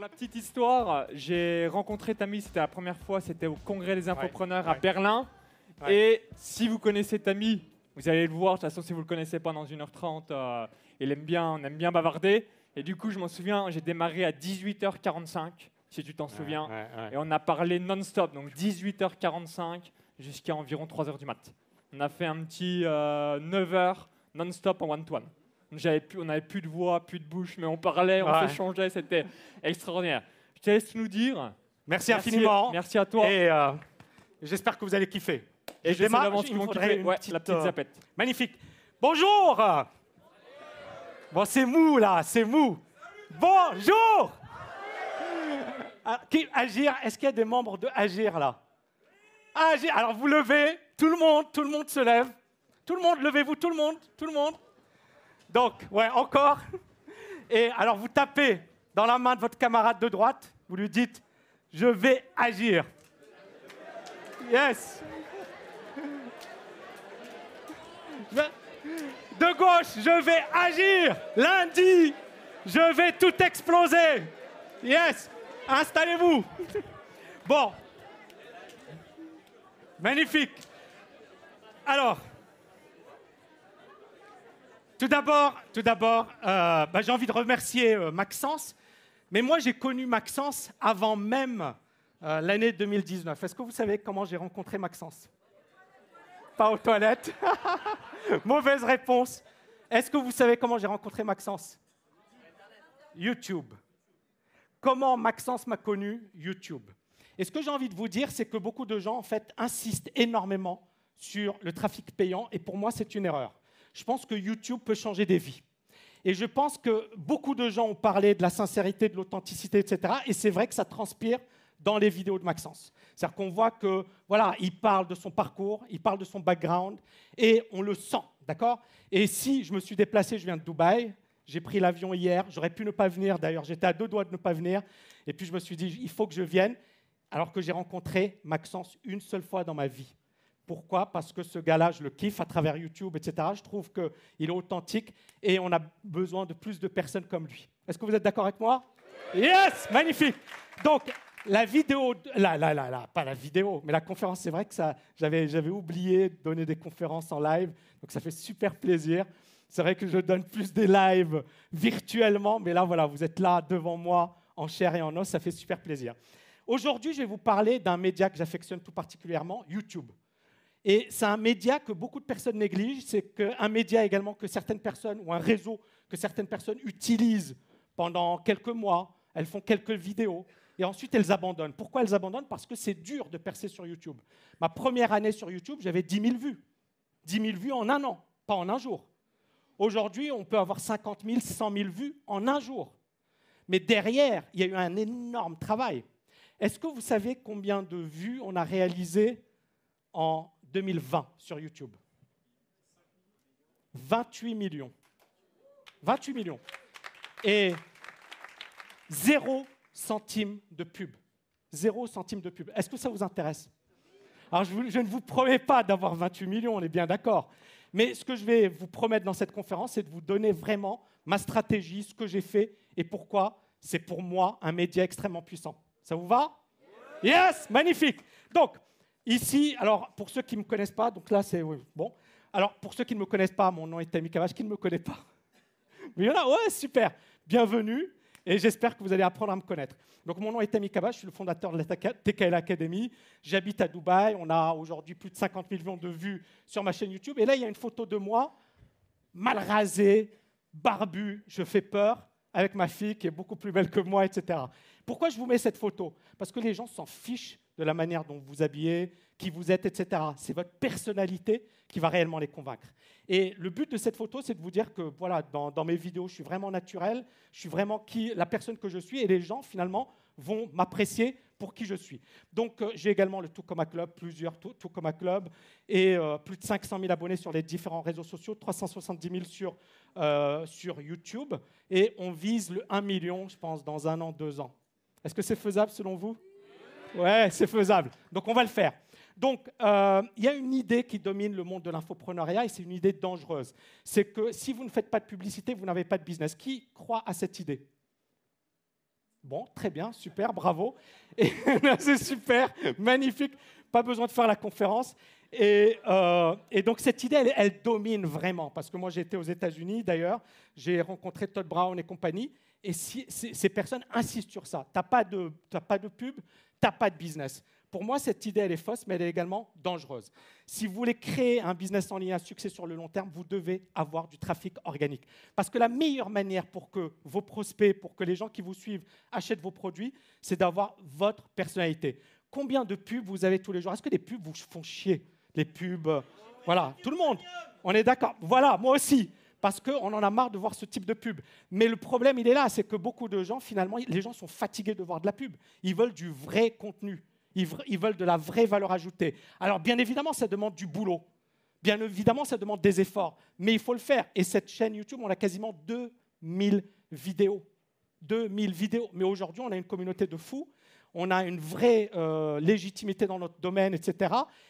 la petite histoire, j'ai rencontré Tammy, c'était la première fois, c'était au Congrès des infopreneurs à Berlin. Ouais. Et si vous connaissez Tammy, vous allez le voir, de toute façon si vous ne le connaissez pas dans 1h30, on aime bien bavarder. Et du coup, je m'en souviens, j'ai démarré à 18h45, si tu t'en souviens. Et on a parlé non-stop, donc 18h45 jusqu'à environ 3h du mat'. On a fait un petit 9h non-stop en one-to-one. On n'avait plus de voix, plus de bouche, mais on parlait, on s'échangeait, c'était extraordinaire. Je te laisse nous dire. Merci infiniment. Merci à toi. Et j'espère que vous allez kiffer. Et je démarre, il me faudrait la petite zapette. Magnifique. Bonjour. Bon, c'est mou là, c'est mou. Bonjour. Agir, est-ce qu'il y a des membres de Agir là? Agir, alors vous levez, tout le monde se lève. Tout le monde, levez-vous, tout le monde. Donc, ouais, encore. Et alors, vous tapez dans la main de votre camarade de droite, vous lui dites « Je vais agir ». Yes. De gauche, je vais agir. Lundi, je vais tout exploser. Yes. Installez-vous. Bon. Magnifique. Alors... Tout d'abord, j'ai envie de remercier Maxence. Mais moi, j'ai connu Maxence avant même l'année 2019. Est-ce que vous savez comment j'ai rencontré Maxence? Pas aux toilettes. Mauvaise réponse. Est-ce que vous savez comment j'ai rencontré Maxence? YouTube. Comment Maxence m'a connu? YouTube. Et ce que j'ai envie de vous dire, c'est que beaucoup de gens, en fait, insistent énormément sur le trafic payant. Et pour moi, c'est une erreur. Je pense que YouTube peut changer des vies. Et je pense que beaucoup de gens ont parlé de la sincérité, de l'authenticité, etc. Et c'est vrai que ça transpire dans les vidéos de Maxence. C'est-à-dire qu'on voit que, voilà, il parle de son parcours, il parle de son background, et on le sent, d'accord? Et si je me suis déplacé, je viens de Dubaï, j'ai pris l'avion hier, j'aurais pu ne pas venir, d'ailleurs, j'étais à 2 doigts de ne pas venir, et puis je me suis dit, il faut que je vienne, alors que j'ai rencontré Maxence une seule fois dans ma vie. Pourquoi? Parce que ce gars-là, je le kiffe à travers YouTube, etc. Je trouve qu'il est authentique et on a besoin de plus de personnes comme lui. Est-ce que vous êtes d'accord avec moi? Yes! Magnifique! Donc, la vidéo, pas la vidéo, mais la conférence, c'est vrai que j'avais oublié de donner des conférences en live, donc ça fait super plaisir. C'est vrai que je donne plus des lives virtuellement, mais là, voilà, vous êtes là devant moi en chair et en os, ça fait super plaisir. Aujourd'hui, je vais vous parler d'un média que j'affectionne tout particulièrement, YouTube. Et c'est un média que beaucoup de personnes négligent, c'est un média également que certaines personnes, ou un réseau que certaines personnes utilisent pendant quelques mois, elles font quelques vidéos, et ensuite elles abandonnent. Pourquoi elles abandonnent? Parce que c'est dur de percer sur YouTube. Ma première année sur YouTube, j'avais 10 000 vues. 10 000 vues en un an, pas en un jour. Aujourd'hui, on peut avoir 50 000, 100 000 vues en un jour. Mais derrière, il y a eu un énorme travail. Est-ce que vous savez combien de vues on a réalisé en 2020 sur YouTube? 28 millions. 28 millions. Et 0 centime de pub. 0 centime de pub. Est-ce que ça vous intéresse? Alors, je ne vous promets pas d'avoir 28 millions, on est bien d'accord. Mais ce que je vais vous promettre dans cette conférence, c'est de vous donner vraiment ma stratégie, ce que j'ai fait et pourquoi c'est pour moi un média extrêmement puissant. Ça vous va? Yes, magnifique. Donc, ici, alors pour ceux qui ne me connaissent pas, donc là c'est bon. Alors pour ceux qui ne me connaissent pas, mon nom est Tammy Kavache, qui ne me connaît pas. Mais il y en a, ouais, super. Bienvenue et j'espère que vous allez apprendre à me connaître. Donc mon nom est Tammy Kavache, je suis le fondateur de la TKL Academy. J'habite à Dubaï, on a aujourd'hui plus de 50 millions de vues sur ma chaîne YouTube. Et là, il y a une photo de moi, mal rasé, barbu, je fais peur, avec ma fille qui est beaucoup plus belle que moi, etc. Pourquoi je vous mets cette photo? Parce que les gens s'en fichent de la manière dont vous vous habillez, qui vous êtes, etc. C'est votre personnalité qui va réellement les convaincre. Et le but de cette photo, c'est de vous dire que voilà, dans mes vidéos, je suis vraiment naturel, je suis vraiment la personne que je suis, et les gens, finalement, vont m'apprécier pour qui je suis. Donc, j'ai également le Tucoma Club, plusieurs Tucoma Club, et plus de 500 000 abonnés sur les différents réseaux sociaux, 370 000 sur YouTube, et on vise le 1 million, je pense, dans 1 an, 2 ans. Est-ce que c'est faisable selon vous? Ouais, c'est faisable. Donc, on va le faire. Donc, il y a une idée qui domine le monde de l'infopreneuriat et c'est une idée dangereuse. C'est que si vous ne faites pas de publicité, vous n'avez pas de business. Qui croit à cette idée? Bon, très bien, super, bravo. Et c'est super, magnifique. Pas besoin de faire la conférence. Et donc, cette idée, elle domine vraiment. Parce que moi, j'ai été aux États-Unis, d'ailleurs. J'ai rencontré Todd Brown et compagnie. Et ces personnes insistent sur ça. Tu n'as pas de pub, tu n'as pas de business. Pour moi, cette idée, elle est fausse, mais elle est également dangereuse. Si vous voulez créer un business en ligne à succès sur le long terme, vous devez avoir du trafic organique. Parce que la meilleure manière pour que vos prospects, pour que les gens qui vous suivent achètent vos produits, c'est d'avoir votre personnalité. Combien de pubs vous avez tous les jours? Est-ce que les pubs vous font chier? Les pubs, voilà, tout le monde. On est d'accord. Voilà, moi aussi. Parce qu'on en a marre de voir ce type de pub. Mais le problème, il est là, c'est que beaucoup de gens, finalement, les gens sont fatigués de voir de la pub. Ils veulent du vrai contenu. Ils veulent de la vraie valeur ajoutée. Alors, bien évidemment, ça demande du boulot. Bien évidemment, ça demande des efforts. Mais il faut le faire. Et cette chaîne YouTube, on a quasiment 2000 vidéos. 2000 vidéos. Mais aujourd'hui, on a une communauté de fous. On a une vraie légitimité dans notre domaine, etc.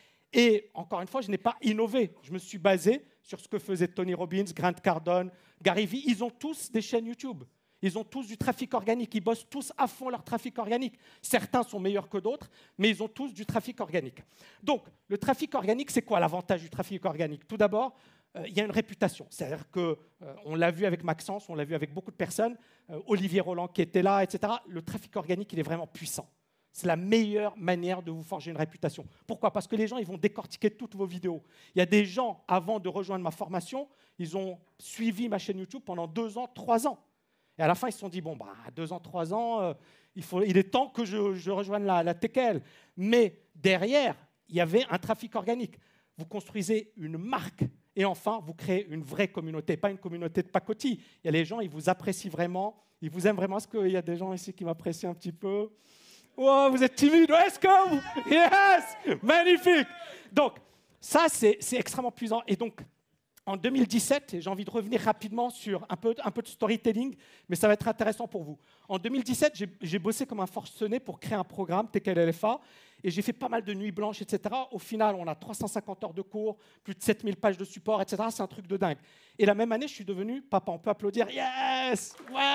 Et encore une fois, je n'ai pas innové. Je me suis basé sur ce que faisaient Tony Robbins, Grant Cardone, Gary Vee. Ils ont tous des chaînes YouTube. Ils ont tous du trafic organique. Ils bossent tous à fond leur trafic organique. Certains sont meilleurs que d'autres, mais ils ont tous du trafic organique. Donc, le trafic organique, c'est quoi l'avantage du trafic organique? Tout d'abord, il y a une réputation. C'est-à-dire qu'on l'a vu avec Maxence, on l'a vu avec beaucoup de personnes, Olivier Roland qui était là, etc. Le trafic organique, il est vraiment puissant. C'est la meilleure manière de vous forger une réputation. Pourquoi? Parce que les gens, ils vont décortiquer toutes vos vidéos. Il y a des gens, avant de rejoindre ma formation, ils ont suivi ma chaîne YouTube pendant 2 ans, 3 ans. Et à la fin, ils se sont dit, bon, 2 ans, 3 ans, il est temps que je rejoigne la TKL. Mais derrière, il y avait un trafic organique. Vous construisez une marque. Et enfin, vous créez une vraie communauté, pas une communauté de pacotille. Il y a les gens, ils vous apprécient vraiment, ils vous aiment vraiment. Est-ce qu'il y a des gens ici qui m'apprécient un petit peu? Oh, vous êtes timide, est-ce que yes, magnifique. Donc, ça, c'est extrêmement puissant. Et donc, en 2017, j'ai envie de revenir rapidement sur un peu de storytelling, mais ça va être intéressant pour vous. En 2017, j'ai bossé comme un forcené pour créer un programme, TKL LFA, et j'ai fait pas mal de nuits blanches, etc. Au final, on a 350 heures de cours, plus de 7000 pages de support, etc. C'est un truc de dingue. Et la même année, je suis devenu papa. On peut applaudir, yes,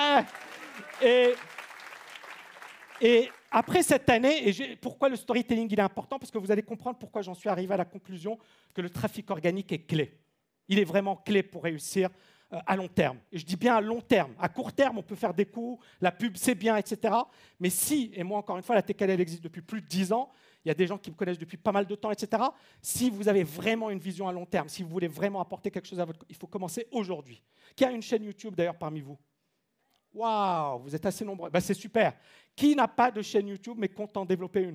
ouais. Et après cette année, pourquoi le storytelling il est important? Parce que vous allez comprendre pourquoi j'en suis arrivé à la conclusion que le trafic organique est clé. Il est vraiment clé pour réussir à long terme. Et je dis bien à long terme. À court terme, on peut faire des coups, la pub, c'est bien, etc. Mais si, et moi encore une fois, la TKL existe depuis plus de 10 ans, il y a des gens qui me connaissent depuis pas mal de temps, etc. Si vous avez vraiment une vision à long terme, si vous voulez vraiment apporter quelque chose à votre... Il faut commencer aujourd'hui. Qui a une chaîne YouTube d'ailleurs parmi vous? Waouh, vous êtes assez nombreux. C'est super. Qui n'a pas de chaîne YouTube mais compte en développer une?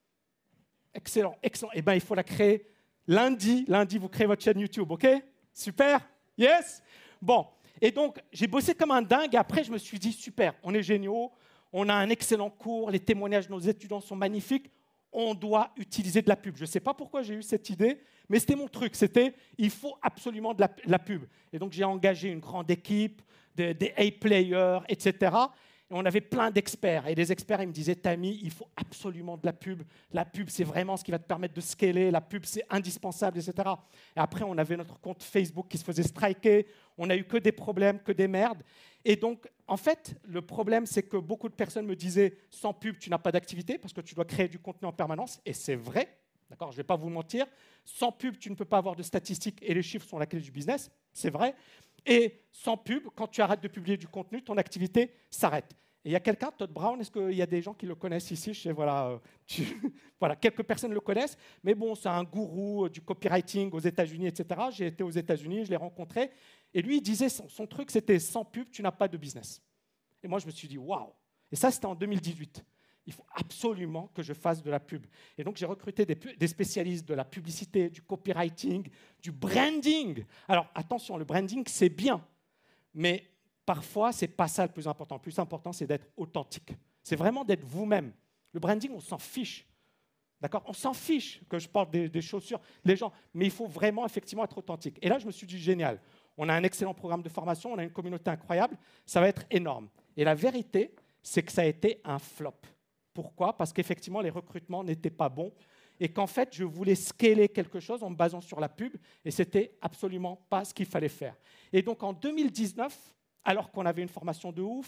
Excellent, excellent. Eh bien, il faut la créer lundi. Lundi, vous créez votre chaîne YouTube, OK? Super? Yes? Bon, et donc, j'ai bossé comme un dingue. Et après, je me suis dit, super, on est géniaux, on a un excellent cours, les témoignages de nos étudiants sont magnifiques, on doit utiliser de la pub. Je ne sais pas pourquoi j'ai eu cette idée, mais c'était mon truc. C'était, il faut absolument de la pub. Et donc, j'ai engagé une grande équipe, des A-players, etc. Et on avait plein d'experts. Et les experts, ils me disaient, Tammy, il faut absolument de la pub. La pub, c'est vraiment ce qui va te permettre de scaler. La pub, c'est indispensable, etc. Et après, on avait notre compte Facebook qui se faisait striker. On n'a eu que des problèmes, que des merdes. Et donc, en fait, le problème, c'est que beaucoup de personnes me disaient, sans pub, tu n'as pas d'activité parce que tu dois créer du contenu en permanence. Et c'est vrai. D'accord, je ne vais pas vous mentir. Sans pub, tu ne peux pas avoir de statistiques et les chiffres sont la clé du business. C'est vrai. Et sans pub, quand tu arrêtes de publier du contenu, ton activité s'arrête. Et il y a quelqu'un, Todd Brown, est-ce qu'il y a des gens qui le connaissent ici? Je sais, voilà, voilà, quelques personnes le connaissent, mais bon, c'est un gourou du copywriting aux États-Unis, etc. J'ai été aux États-Unis, je l'ai rencontré, et lui, il disait, son truc, c'était sans pub, tu n'as pas de business. Et moi, je me suis dit, waouh! Et ça, c'était en 2018. Il faut absolument que je fasse de la pub. Et donc, j'ai recruté des spécialistes de la publicité, du copywriting, du branding. Alors, attention, le branding, c'est bien, mais parfois, ce n'est pas ça le plus important. Le plus important, c'est d'être authentique. C'est vraiment d'être vous-même. Le branding, on s'en fiche. D'accord? On s'en fiche que je porte des chaussures, les gens. Mais il faut vraiment, effectivement, être authentique. Et là, je me suis dit, génial. On a un excellent programme de formation, on a une communauté incroyable, ça va être énorme. Et la vérité, c'est que ça a été un flop. Pourquoi? Parce qu'effectivement, les recrutements n'étaient pas bons et qu'en fait, je voulais scaler quelque chose en me basant sur la pub et ce n'était absolument pas ce qu'il fallait faire. Et donc, en 2019, alors qu'on avait une formation de ouf,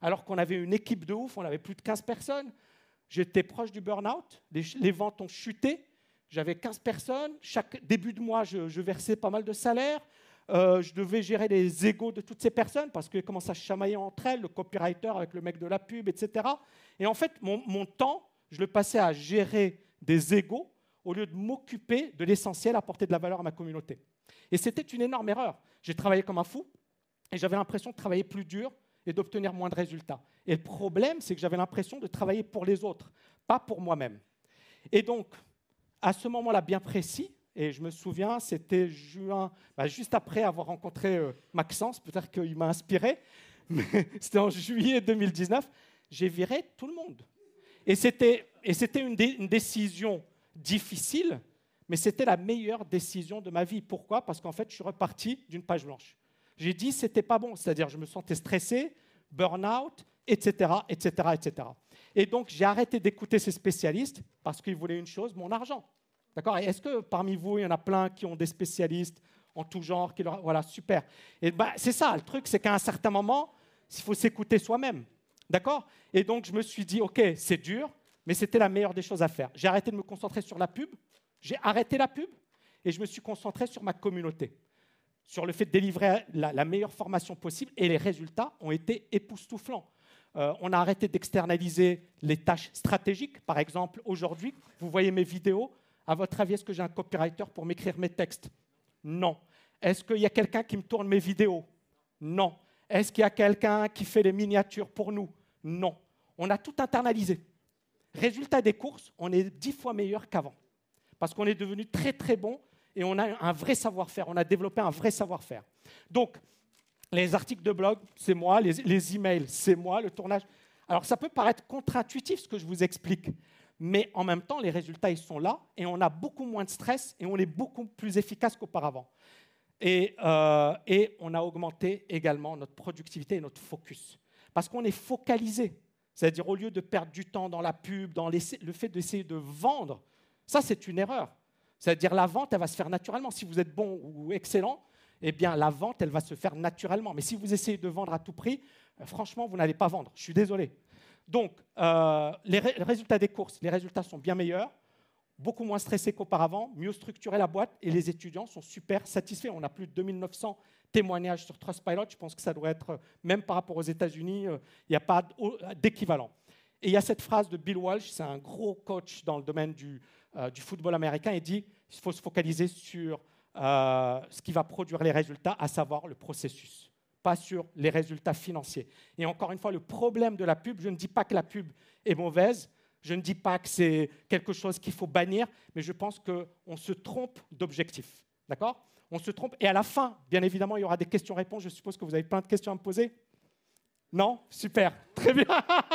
alors qu'on avait une équipe de ouf, on avait plus de 15 personnes. J'étais proche du burn-out, les ventes ont chuté, j'avais 15 personnes, chaque début de mois, je versais pas mal de salaire, je devais gérer les égos de toutes ces personnes parce qu'elles commencent à se chamailler entre elles, le copywriter avec le mec de la pub, etc. Et en fait, mon temps, je le passais à gérer des égos au lieu de m'occuper de l'essentiel, apporter de la valeur à ma communauté. Et c'était une énorme erreur. J'ai travaillé comme un fou et j'avais l'impression de travailler plus dur et d'obtenir moins de résultats. Et le problème, c'est que j'avais l'impression de travailler pour les autres, pas pour moi-même. Et donc, à ce moment-là bien précis, et je me souviens, c'était juin, juste après avoir rencontré Maxence, peut-être qu'il m'a inspiré, mais c'était en juillet 2019, j'ai viré tout le monde. Et c'était une décision difficile, mais c'était la meilleure décision de ma vie. Pourquoi? Parce qu'en fait, je suis reparti d'une page blanche. J'ai dit c'était pas bon, c'est-à-dire je me sentais stressé, burn-out, etc., etc., etc. Et donc, j'ai arrêté d'écouter ces spécialistes parce qu'ils voulaient une chose, mon argent. D'accord? Et est-ce que parmi vous, il y en a plein qui ont des spécialistes en tout genre Voilà, super. Et c'est ça, le truc, c'est qu'à un certain moment, il faut s'écouter soi-même. D'accord? Et donc, je me suis dit, OK, c'est dur, mais c'était la meilleure des choses à faire. J'ai arrêté de me concentrer sur la pub, j'ai arrêté la pub, et je me suis concentré sur ma communauté, sur le fait de délivrer la meilleure formation possible, et les résultats ont été époustouflants. On a arrêté d'externaliser les tâches stratégiques. Par exemple, aujourd'hui, vous voyez mes vidéos. À votre avis, est-ce que j'ai un copywriter pour m'écrire mes textes? Non. Est-ce qu'il y a quelqu'un qui me tourne mes vidéos? Non. Est-ce qu'il y a quelqu'un qui fait les miniatures pour nous? Non. On a tout internalisé. Résultat des courses, on est 10 fois meilleur qu'avant. Parce qu'on est devenu très, très bon et on a un vrai savoir-faire. On a développé un vrai savoir-faire. Donc, les articles de blog, c'est moi. Les emails, c'est moi. Le tournage. Alors, ça peut paraître contre-intuitif, ce que je vous explique. Mais en même temps, les résultats, ils sont là. Et on a beaucoup moins de stress et on est beaucoup plus efficace qu'auparavant. Et on a augmenté également notre productivité et notre focus. Parce qu'on est focalisé. C'est-à-dire, au lieu de perdre du temps dans la pub, dans le fait d'essayer de vendre, ça, c'est une erreur. C'est-à-dire, la vente, elle va se faire naturellement. Si vous êtes bon ou excellent, eh bien, la vente, elle va se faire naturellement. Mais si vous essayez de vendre à tout prix, franchement, vous n'allez pas vendre. Je suis désolé. Donc, les résultats des courses, les résultats sont bien meilleurs, beaucoup moins stressés qu'auparavant, mieux structurer la boîte et les étudiants sont super satisfaits. On a plus de 2900 témoignages sur Trustpilot. Je pense que ça doit être, même par rapport aux États-Unis, il n'y a pas d'équivalent. Et il y a cette phrase de Bill Walsh, c'est un gros coach dans le domaine du football américain, il dit qu'il faut se focaliser sur ce qui va produire les résultats, à savoir le processus, pas sur les résultats financiers. Et encore une fois, le problème de la pub, je ne dis pas que la pub est mauvaise, je ne dis pas que c'est quelque chose qu'il faut bannir, mais je pense qu'on se trompe d'objectif. D'accord? On se trompe. Et à la fin, bien évidemment, il y aura des questions-réponses. Je suppose que vous avez plein de questions à me poser. Non? Super. Très bien.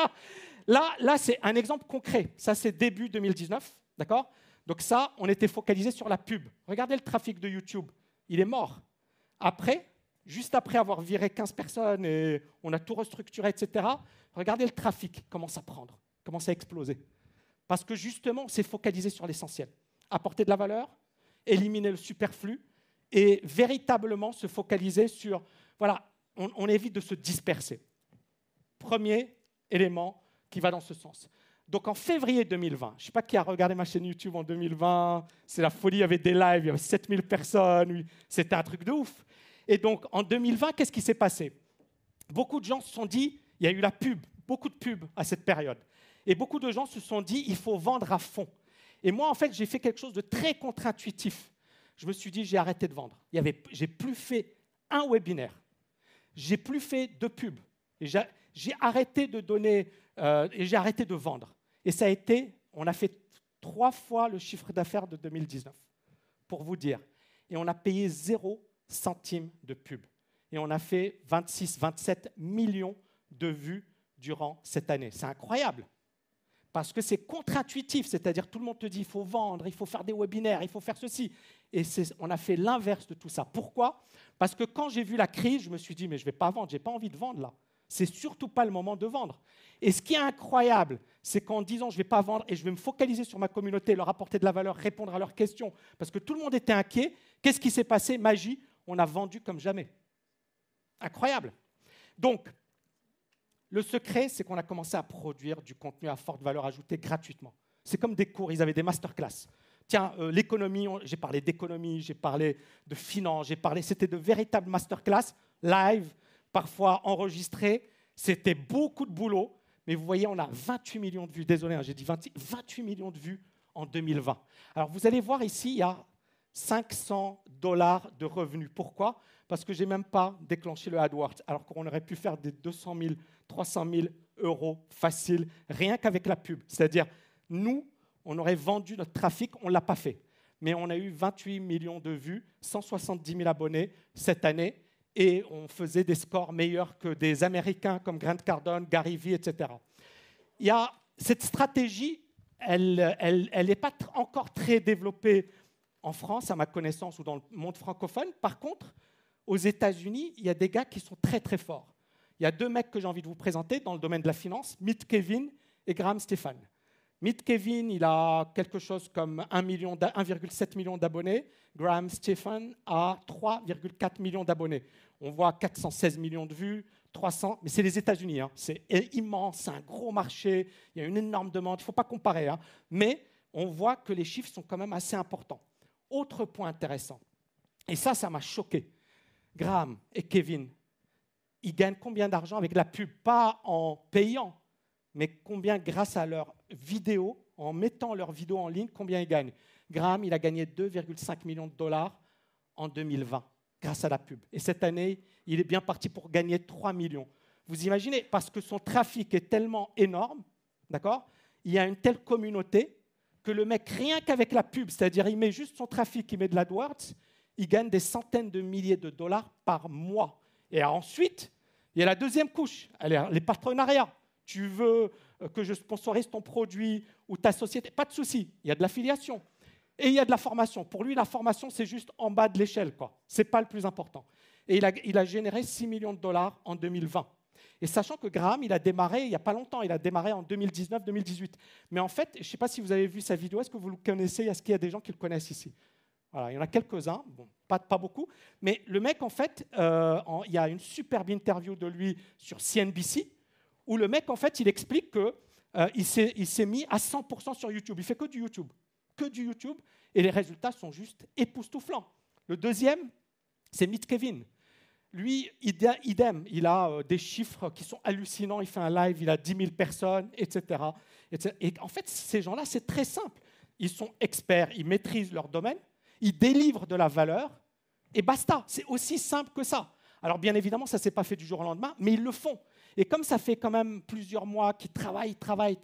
Là, c'est un exemple concret. Ça, c'est début 2019. D'accord? Donc ça, on était focalisé sur la pub. Regardez le trafic de YouTube. Il est mort. Après, juste après avoir viré 15 personnes et on a tout restructuré, etc., regardez le trafic commence à prendre, commence à exploser. Parce que justement, on s'est focalisé sur l'essentiel. Apporter de la valeur, éliminer le superflu et véritablement se focaliser sur... Voilà, on évite de se disperser. Premier élément qui va dans ce sens. Donc en février 2020, je ne sais pas qui a regardé ma chaîne YouTube en 2020, c'est la folie, il y avait des lives, il y avait 7000 personnes, c'était un truc de ouf. Et donc en 2020, qu'est-ce qui s'est passé? Beaucoup de gens se sont dit, il y a eu la pub, beaucoup de pubs à cette période. Et beaucoup de gens se sont dit, il faut vendre à fond. Et moi, en fait, j'ai fait quelque chose de très contre-intuitif. Je me suis dit, j'ai arrêté de vendre. J'ai plus fait un webinaire. J'ai plus fait de pub. J'ai arrêté de donner, et j'ai arrêté de vendre. Et ça a été, on a fait 3 fois le chiffre d'affaires de 2019, pour vous dire. Et on a payé 0 centime de pub. Et on a fait 26, 27 millions de vues durant cette année. C'est incroyable. Parce que c'est contre-intuitif, c'est-à-dire tout le monde te dit il faut vendre, il faut faire des webinaires, il faut faire ceci. Et on a fait l'inverse de tout ça. Pourquoi? Parce que quand j'ai vu la crise, je me suis dit mais je ne vais pas vendre, je n'ai pas envie de vendre là. C'est surtout pas le moment de vendre. Et ce qui est incroyable, c'est qu'en disant je ne vais pas vendre et je vais me focaliser sur ma communauté, leur apporter de la valeur, répondre à leurs questions, parce que tout le monde était inquiet, qu'est-ce qui s'est passé? Magie, on a vendu comme jamais. Incroyable. Donc, Le secret, c'est qu'on a commencé à produire du contenu à forte valeur ajoutée gratuitement. C'est comme des cours, ils avaient des masterclass. Tiens, l'économie, j'ai parlé d'économie, j'ai parlé de finance, c'était de véritables masterclass, live, parfois enregistrés. C'était beaucoup de boulot, mais vous voyez, on a 28 millions de vues. Désolé, j'ai dit 28 millions de vues en 2020. Alors, vous allez voir ici, il y a $500 de revenus. Pourquoi? Parce que je n'ai même pas déclenché le AdWords, alors qu'on aurait pu faire des 200 000, 300 000 euros faciles, rien qu'avec la pub. C'est-à-dire, nous, on aurait vendu notre trafic, on ne l'a pas fait. Mais on a eu 28 millions de vues, 170 000 abonnés cette année, et on faisait des scores meilleurs que des Américains comme Grant Cardone, Gary Vee, etc. Il y a cette stratégie, elle n'est pas encore très développée en France, à ma connaissance, ou dans le monde francophone. Par contre, aux États-Unis, il y a des gars qui sont très, très forts. Il y a 2 mecs que j'ai envie de vous présenter dans le domaine de la finance, Meet Kevin et Graham Stephan. Meet Kevin, il a quelque chose comme 1,7 million d'abonnés. Graham Stephan a 3,4 millions d'abonnés. On voit 416 millions de vues, 300, mais c'est les États-Unis. Hein. C'est immense, c'est un gros marché, il y a une énorme demande, il ne faut pas comparer. Hein. Mais on voit que les chiffres sont quand même assez importants. Autre point intéressant, et ça m'a choqué. Graham et Kevin, ils gagnent combien d'argent avec la pub? Pas en payant, mais combien grâce à leurs vidéos, en mettant leurs vidéos en ligne, combien ils gagnent? Graham, il a gagné 2,5 millions de dollars en 2020 grâce à la pub. Et cette année, il est bien parti pour gagner 3 millions. Vous imaginez, parce que son trafic est tellement énorme, d'accord? Il y a une telle communauté que le mec, rien qu'avec la pub, c'est-à-dire il met juste son trafic, il met de l'AdWords, il gagne des centaines de milliers de dollars par mois. Et ensuite, il y a la deuxième couche, les partenariats. Tu veux que je sponsorise ton produit ou ta société, pas de souci, il y a de l'affiliation. Et il y a de la formation. Pour lui, la formation, c'est juste en bas de l'échelle, quoi. Ce n'est pas le plus important. Et il a généré 6 millions de dollars en 2020. Et sachant que Graham, il a démarré il n'y a pas longtemps, il a démarré en 2019-2018. Mais en fait, je ne sais pas si vous avez vu sa vidéo, est-ce que vous le connaissez? Est-ce qu'il y a des gens qui le connaissent ici? Voilà, il y en a quelques-uns, bon, pas beaucoup. Mais le mec, en fait, il y a une superbe interview de lui sur CNBC, où le mec, en fait, il explique qu'il s'est mis à 100% sur YouTube. Il fait que du YouTube. Et les résultats sont juste époustouflants. Le deuxième, c'est Meet Kevin. Lui, idem, il a des chiffres qui sont hallucinants. Il fait un live, il a 10 000 personnes, etc. Et en fait, ces gens-là, c'est très simple. Ils sont experts, ils maîtrisent leur domaine, ils délivrent de la valeur, et basta. C'est aussi simple que ça. Alors, bien évidemment, ça ne s'est pas fait du jour au lendemain, mais ils le font. Et comme ça fait quand même plusieurs mois qu'ils travaillent,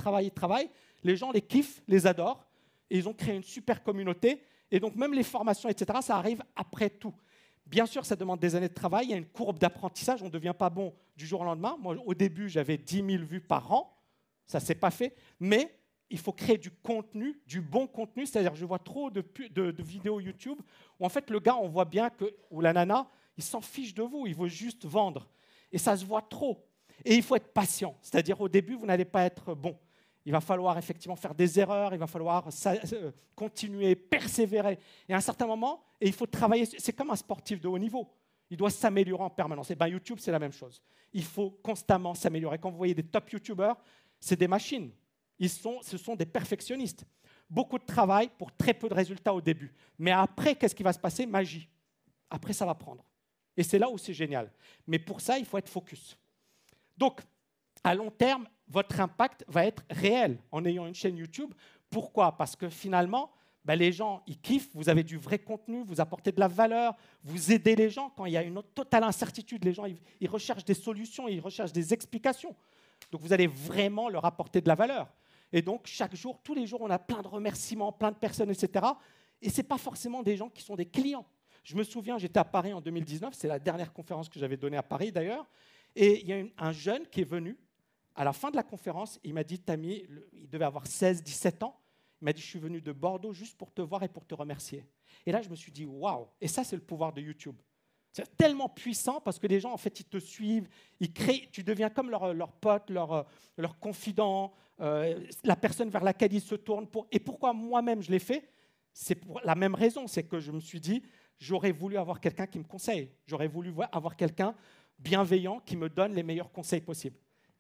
les gens les kiffent, les adorent, et ils ont créé une super communauté. Et donc, même les formations, etc., ça arrive après tout. Bien sûr, ça demande des années de travail. Il y a une courbe d'apprentissage. On ne devient pas bon du jour au lendemain. Moi, au début, j'avais 10 000 vues par an. Ça ne s'est pas fait. Mais il faut créer du contenu, du bon contenu. C'est-à-dire, je vois trop de vidéos YouTube où, en fait, le gars, on voit bien que, ou la nana, il s'en fiche de vous. Il veut juste vendre. Et ça se voit trop. Et il faut être patient. C'est-à-dire, au début, vous n'allez pas être bon. Il va falloir effectivement faire des erreurs, il va falloir continuer, persévérer. Et à un certain moment, et il faut travailler. C'est comme un sportif de haut niveau. Il doit s'améliorer en permanence. Et bien, YouTube, c'est la même chose. Il faut constamment s'améliorer. Quand vous voyez des top YouTubers, c'est des machines. Ce sont des perfectionnistes. Beaucoup de travail pour très peu de résultats au début. Mais après, qu'est-ce qui va se passer? Magie. Après, ça va prendre. Et c'est là où c'est génial. Mais pour ça, il faut être focus. Donc, à long terme, votre impact va être réel en ayant une chaîne YouTube. Pourquoi? Parce que finalement, les gens, ils kiffent, vous avez du vrai contenu, vous apportez de la valeur, vous aidez les gens. Quand il y a une totale incertitude, les gens, ils recherchent des solutions, ils recherchent des explications. Donc, vous allez vraiment leur apporter de la valeur. Et donc, chaque jour, tous les jours, on a plein de remerciements, plein de personnes, etc. Et ce n'est pas forcément des gens qui sont des clients. Je me souviens, j'étais à Paris en 2019, c'est la dernière conférence que j'avais donnée à Paris d'ailleurs, et il y a un jeune qui est venu. À la fin de la conférence, il m'a dit, Tammy, il devait avoir 16, 17 ans, il m'a dit, je suis venu de Bordeaux juste pour te voir et pour te remercier. Et là, je me suis dit, waouh, et ça, c'est le pouvoir de YouTube. C'est tellement puissant parce que les gens, en fait, ils te suivent, ils créent, tu deviens comme leur pote, leur confident, la personne vers laquelle ils se tournent. Et pourquoi moi-même je l'ai fait? C'est pour la même raison, c'est que je me suis dit, j'aurais voulu avoir quelqu'un qui me conseille, j'aurais voulu avoir quelqu'un bienveillant qui me donne les meilleurs conseils possibles.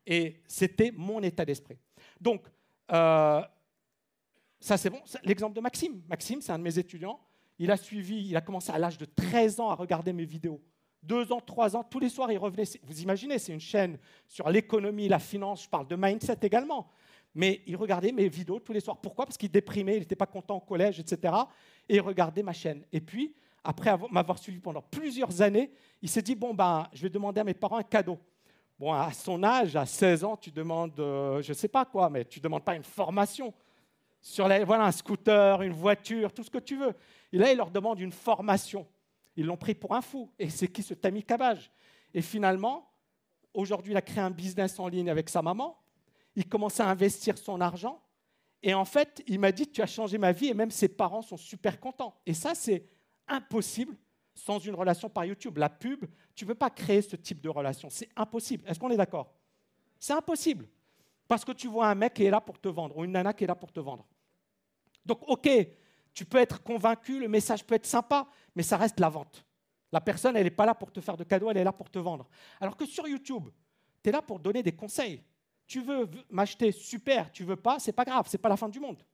Et c'était mon état d'esprit. Donc, ça c'est bon. L'exemple de Maxime. Maxime, c'est un de mes étudiants. Il a commencé à l'âge de 13 ans à regarder mes vidéos. 2 ans, 3 ans, tous les soirs, il revenait. Vous imaginez, c'est une chaîne sur l'économie, la finance, je parle de mindset également. Mais il regardait mes vidéos tous les soirs. Pourquoi? Parce qu'il déprimait, il n'était pas content au collège, etc. Et il regardait ma chaîne. Et puis, après m'avoir suivi pendant plusieurs années, il s'est dit, bon, ben, je vais demander à mes parents un cadeau. Bon, à son âge, à 16 ans, tu demandes, je ne sais pas quoi, mais tu ne demandes pas une formation sur voilà, un scooter, une voiture, tout ce que tu veux. Et là, il leur demande une formation. Ils l'ont pris pour un fou. Et c'est qui ce Tammy Cabage? Et finalement, aujourd'hui, il a créé un business en ligne avec sa maman. Il commence à investir son argent. Et en fait, il m'a dit, tu as changé ma vie. Et même ses parents sont super contents. Et ça, c'est impossible sans une relation par YouTube. La pub, tu ne peux pas créer ce type de relation. C'est impossible. Est-ce qu'on est d'accord? C'est impossible. Parce que tu vois un mec qui est là pour te vendre ou une nana qui est là pour te vendre. Donc, OK, tu peux être convaincu, le message peut être sympa, mais ça reste la vente. La personne, elle n'est pas là pour te faire de cadeaux, elle est là pour te vendre. Alors que sur YouTube, tu es là pour donner des conseils. Tu veux m'acheter, super. Tu veux pas, c'est pas grave, c'est pas la fin du monde.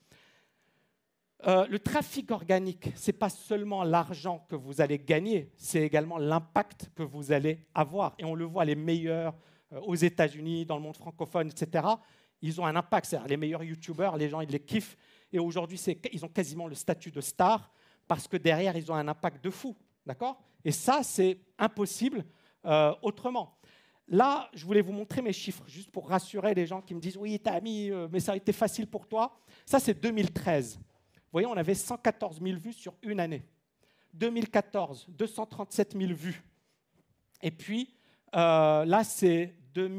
Le trafic organique, ce n'est pas seulement l'argent que vous allez gagner, c'est également l'impact que vous allez avoir. Et on le voit, les meilleurs aux États-Unis, dans le monde francophone, etc., ils ont un impact. C'est-à-dire les meilleurs YouTubeurs, les gens, ils les kiffent. Et aujourd'hui, ils ont quasiment le statut de star parce que derrière, ils ont un impact de fou. D'accord? Et ça, c'est impossible autrement. Là, je voulais vous montrer mes chiffres, juste pour rassurer les gens qui me disent « Oui, Tammy, mais ça a été facile pour toi. » Ça, c'est 2013. Vous voyez, on avait 114 000 vues sur une année. 2014, 237 000 vues. Et puis, là, c'est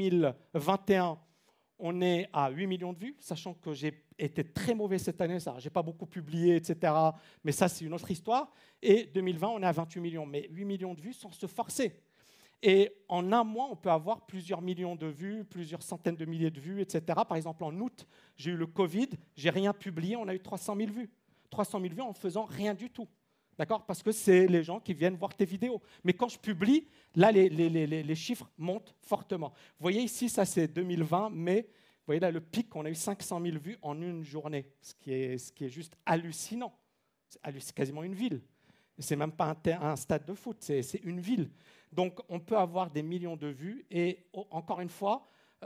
2021. On est à 8 millions de vues, sachant que j'ai été très mauvais cette année. Je n'ai pas beaucoup publié, etc. Mais ça, c'est une autre histoire. Et 2020, on est à 28 millions. Mais 8 millions de vues sans se forcer. Et en un mois, on peut avoir plusieurs millions de vues, plusieurs centaines de milliers de vues, etc. Par exemple, en août, j'ai eu le Covid, j'ai rien publié, on a eu 300 000 vues. 300 000 vues en faisant rien du tout. D'accord? Parce que c'est les gens qui viennent voir tes vidéos. Mais quand je publie, là, les chiffres montent fortement. Vous voyez ici, ça c'est 2020, mais vous voyez là le pic, on a eu 500 000 vues en une journée, ce qui est juste hallucinant. C'est quasiment une ville. Ce n'est même pas un stade de foot, c'est une ville. Donc, on peut avoir des millions de vues et, encore une fois,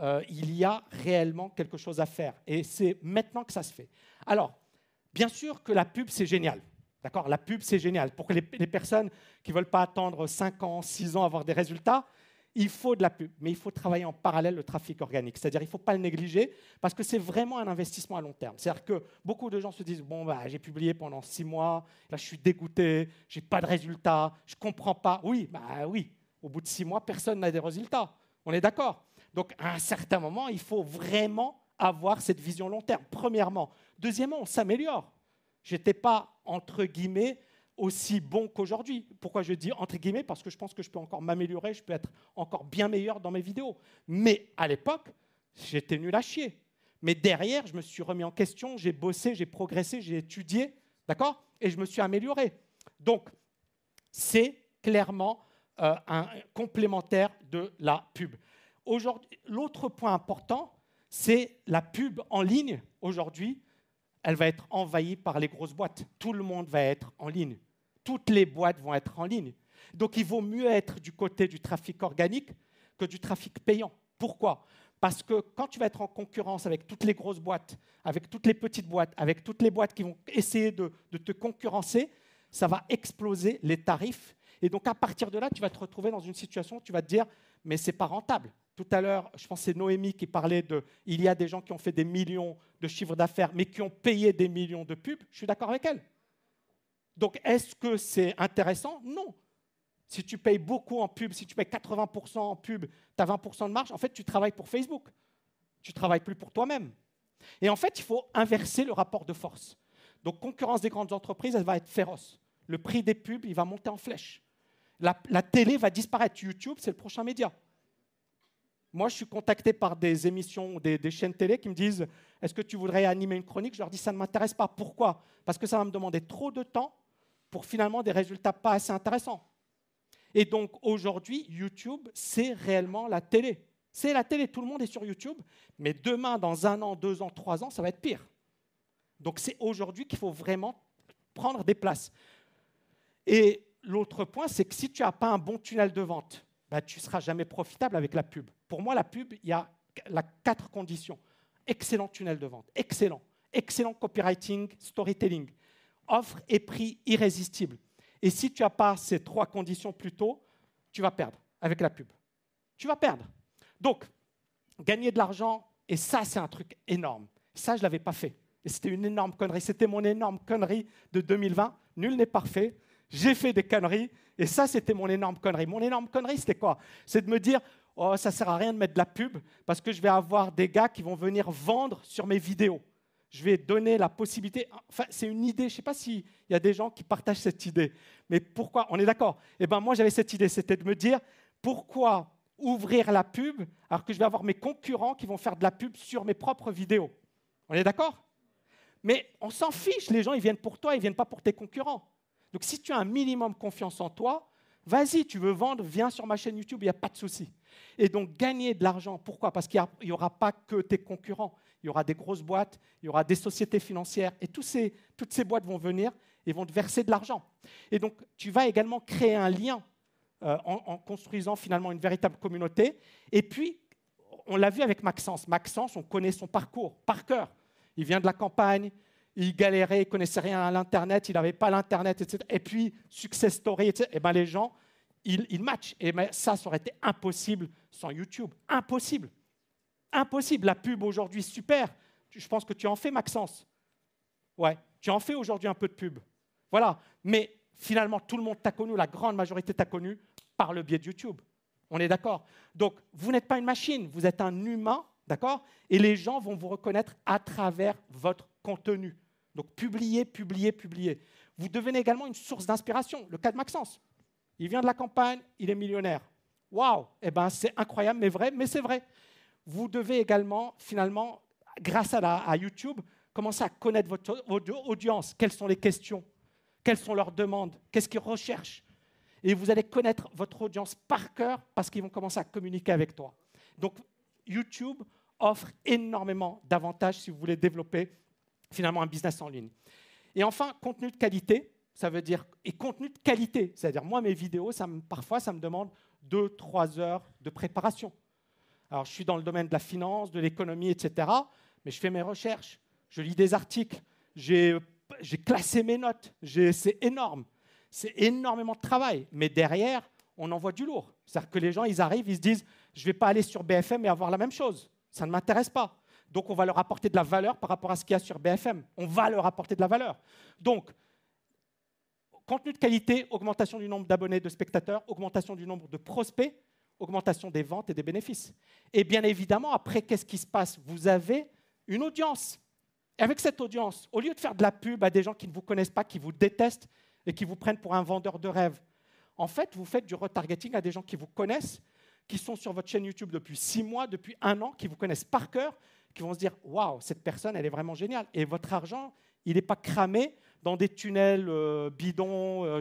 il y a réellement quelque chose à faire. Et c'est maintenant que ça se fait. Alors, bien sûr que la pub, c'est génial. D'accord? La pub, c'est génial. Pour que les personnes qui ne veulent pas attendre 5 ans, 6 ans à avoir des résultats, il faut de la pub. Mais il faut travailler en parallèle le trafic organique. C'est-à-dire qu'il ne faut pas le négliger parce que c'est vraiment un investissement à long terme. C'est-à-dire que beaucoup de gens se disent « Bon, bah, j'ai publié pendant 6 mois, là, je suis dégoûté, je n'ai pas de résultats, je ne comprends pas. » Oui, bah oui. Au bout de 6 mois, personne n'a des résultats. On est d'accord? Donc, à un certain moment, il faut vraiment avoir cette vision long terme, premièrement. Deuxièmement, on s'améliore. Je n'étais pas, entre guillemets, aussi bon qu'aujourd'hui. Pourquoi je dis entre guillemets? Parce que je pense que je peux encore m'améliorer, je peux être encore bien meilleur dans mes vidéos. Mais à l'époque, j'étais nul à chier. Mais derrière, je me suis remis en question, j'ai bossé, j'ai progressé, j'ai étudié, d'accord? Et je me suis amélioré. Donc, c'est clairement un complémentaire de la pub. L'autre point important, c'est la pub en ligne. Aujourd'hui, elle va être envahie par les grosses boîtes. Tout le monde va être en ligne. Toutes les boîtes vont être en ligne. Donc, il vaut mieux être du côté du trafic organique que du trafic payant. Pourquoi? Parce que quand tu vas être en concurrence avec toutes les grosses boîtes, avec toutes les petites boîtes, avec toutes les boîtes qui vont essayer de te concurrencer, ça va exploser les tarifs. Et donc, à partir de là, tu vas te retrouver dans une situation où tu vas te dire « mais ce n'est pas rentable ». Tout à l'heure, je pense que c'est Noémie qui parlait de « il y a des gens qui ont fait des millions de chiffres d'affaires, mais qui ont payé des millions de pubs ». Je suis d'accord avec elle. Donc, est-ce que c'est intéressant? Non. Si tu payes beaucoup en pub, si tu payes 80% en pub, tu as 20% de marge, en fait, tu travailles pour Facebook. Tu ne travailles plus pour toi-même. Et en fait, il faut inverser le rapport de force. Donc, concurrence des grandes entreprises, elle va être féroce. Le prix des pubs, il va monter en flèche. La télé va disparaître. YouTube, c'est le prochain média. Moi, je suis contacté par des émissions, des chaînes télé qui me disent « Est-ce que tu voudrais animer une chronique ?» Je leur dis « Ça ne m'intéresse pas. » Pourquoi? Parce que ça va me demander trop de temps pour finalement des résultats pas assez intéressants. Et donc, aujourd'hui, YouTube, c'est réellement la télé. C'est la télé, tout le monde est sur YouTube, mais demain, dans 1 an, 2 ans, 3 ans, ça va être pire. Donc c'est aujourd'hui qu'il faut vraiment prendre des places. Et l'autre point, c'est que si tu n'as pas un bon tunnel de vente, tu ne seras jamais profitable avec la pub. Pour moi, la pub, il y a 4 conditions. Excellent tunnel de vente, excellent. Excellent copywriting, storytelling. Offre et prix irrésistible. Et si tu n'as pas ces 3 conditions plus tôt, tu vas perdre avec la pub. Tu vas perdre. Donc, gagner de l'argent, et ça, c'est un truc énorme. Ça, je ne l'avais pas fait. Et c'était une énorme connerie. C'était mon énorme connerie de 2020. Nul n'est parfait. J'ai fait des conneries. Et ça, c'était mon énorme connerie. Mon énorme connerie, c'était quoi? C'est de me dire, oh, ça ne sert à rien de mettre de la pub parce que je vais avoir des gars qui vont venir vendre sur mes vidéos. Je vais donner la possibilité. Enfin, c'est une idée. Je ne sais pas s'il y a des gens qui partagent cette idée. Mais pourquoi? On est d'accord? Eh bien, moi, j'avais cette idée. C'était de me dire, pourquoi ouvrir la pub alors que je vais avoir mes concurrents qui vont faire de la pub sur mes propres vidéos? On est d'accord? Mais on s'en fiche. Les gens, ils viennent pour toi, ils ne viennent pas pour tes concurrents. Donc, si tu as un minimum confiance en toi, vas-y, tu veux vendre, viens sur ma chaîne YouTube, il n'y a pas de souci. Et donc, gagner de l'argent, pourquoi? Parce qu'il n'y aura pas que tes concurrents. Il y aura des grosses boîtes, il y aura des sociétés financières, et toutes ces boîtes vont venir et vont te verser de l'argent. Et donc, tu vas également créer un lien en construisant finalement une véritable communauté. Et puis, on l'a vu avec Maxence. Maxence, on connaît son parcours par cœur. Il vient de la campagne, il galérait, il ne connaissait rien à l'Internet, il n'avait pas l'Internet, etc. Et puis, success story, etc. Et bien, les gens, ils matchent. Et ben, ça aurait été impossible sans YouTube. Impossible. Impossible. La pub aujourd'hui, super. Je pense que tu en fais, Maxence. Ouais, tu en fais aujourd'hui un peu de pub. Voilà. Mais finalement, tout le monde t'a connu, la grande majorité t'a connu par le biais de YouTube. On est d'accord? Donc, vous n'êtes pas une machine, vous êtes un humain, d'accord? Et les gens vont vous reconnaître à travers votre contenu. Donc, publiez, publiez, publiez. Vous devenez également une source d'inspiration. Le cas de Maxence. Il vient de la campagne, il est millionnaire. Waouh! Eh bien, c'est incroyable, mais c'est vrai. Vous devez également, finalement, grâce à YouTube, commencer à connaître votre audience. Quelles sont les questions? Quelles sont leurs demandes? Qu'est-ce qu'ils recherchent? Et vous allez connaître votre audience par cœur parce qu'ils vont commencer à communiquer avec toi. Donc, YouTube offre énormément d'avantages si vous voulez développer finalement un business en ligne. Et enfin, contenu de qualité, ça veut dire, et contenu de qualité, c'est-à-dire moi, mes vidéos, parfois, ça me demande 2-3 heures de préparation. Alors, je suis dans le domaine de la finance, de l'économie, etc., mais je fais mes recherches, je lis des articles, j'ai classé mes notes, c'est énorme. C'est énormément de travail, mais derrière, on envoie du lourd. C'est-à-dire que les gens, ils arrivent, ils se disent « je ne vais pas aller sur BFM et avoir la même chose, ça ne m'intéresse pas ». Donc, on va leur apporter de la valeur par rapport à ce qu'il y a sur BFM. On va leur apporter de la valeur. Donc, contenu de qualité, augmentation du nombre d'abonnés, de spectateurs, augmentation du nombre de prospects, augmentation des ventes et des bénéfices. Et bien évidemment, après, qu'est-ce qui se passe? Vous avez une audience. Et avec cette audience, au lieu de faire de la pub à des gens qui ne vous connaissent pas, qui vous détestent et qui vous prennent pour un vendeur de rêves, en fait, vous faites du retargeting à des gens qui vous connaissent, qui sont sur votre chaîne YouTube depuis 6 mois, depuis 1 an, qui vous connaissent par cœur, qui vont se dire « Waouh, cette personne, elle est vraiment géniale ». Et votre argent, il n'est pas cramé dans des tunnels bidons,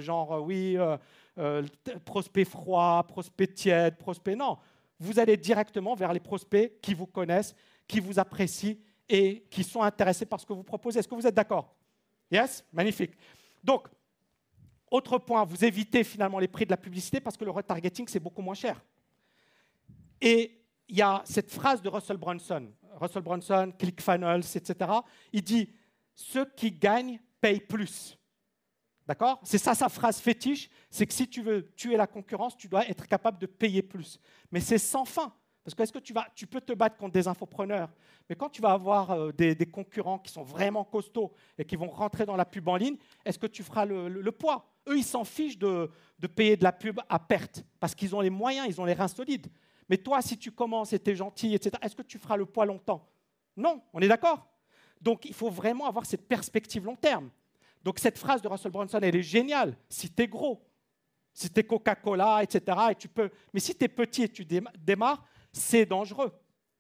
prospect froid, prospect tiède, prospect… Non, vous allez directement vers les prospects qui vous connaissent, qui vous apprécient et qui sont intéressés par ce que vous proposez. Est-ce que vous êtes d'accord? Yes? Magnifique. Donc, autre point, vous évitez finalement les prix de la publicité parce que le retargeting, c'est beaucoup moins cher. Et il y a cette phrase de Russell Brunson, ClickFunnels, etc. Il dit « Ceux qui gagnent payent plus ». D'accord? C'est ça sa phrase fétiche, c'est que si tu veux tuer la concurrence, tu dois être capable de payer plus. Mais c'est sans fin. Parce que tu peux te battre contre des infopreneurs, mais quand tu vas avoir des concurrents qui sont vraiment costauds et qui vont rentrer dans la pub en ligne, est-ce que tu feras le poids? Eux, ils s'en fichent de payer de la pub à perte, parce qu'ils ont les moyens, ils ont les reins solides. Mais toi, si tu commences et tu es gentil, etc., est-ce que tu feras le poids longtemps? Non, on est d'accord? Donc, il faut vraiment avoir cette perspective long terme. Donc, cette phrase de Russell Brunson, elle est géniale. Si tu es gros, si tu es Coca-Cola, etc., et tu peux… mais si tu es petit et tu démarres, c'est dangereux.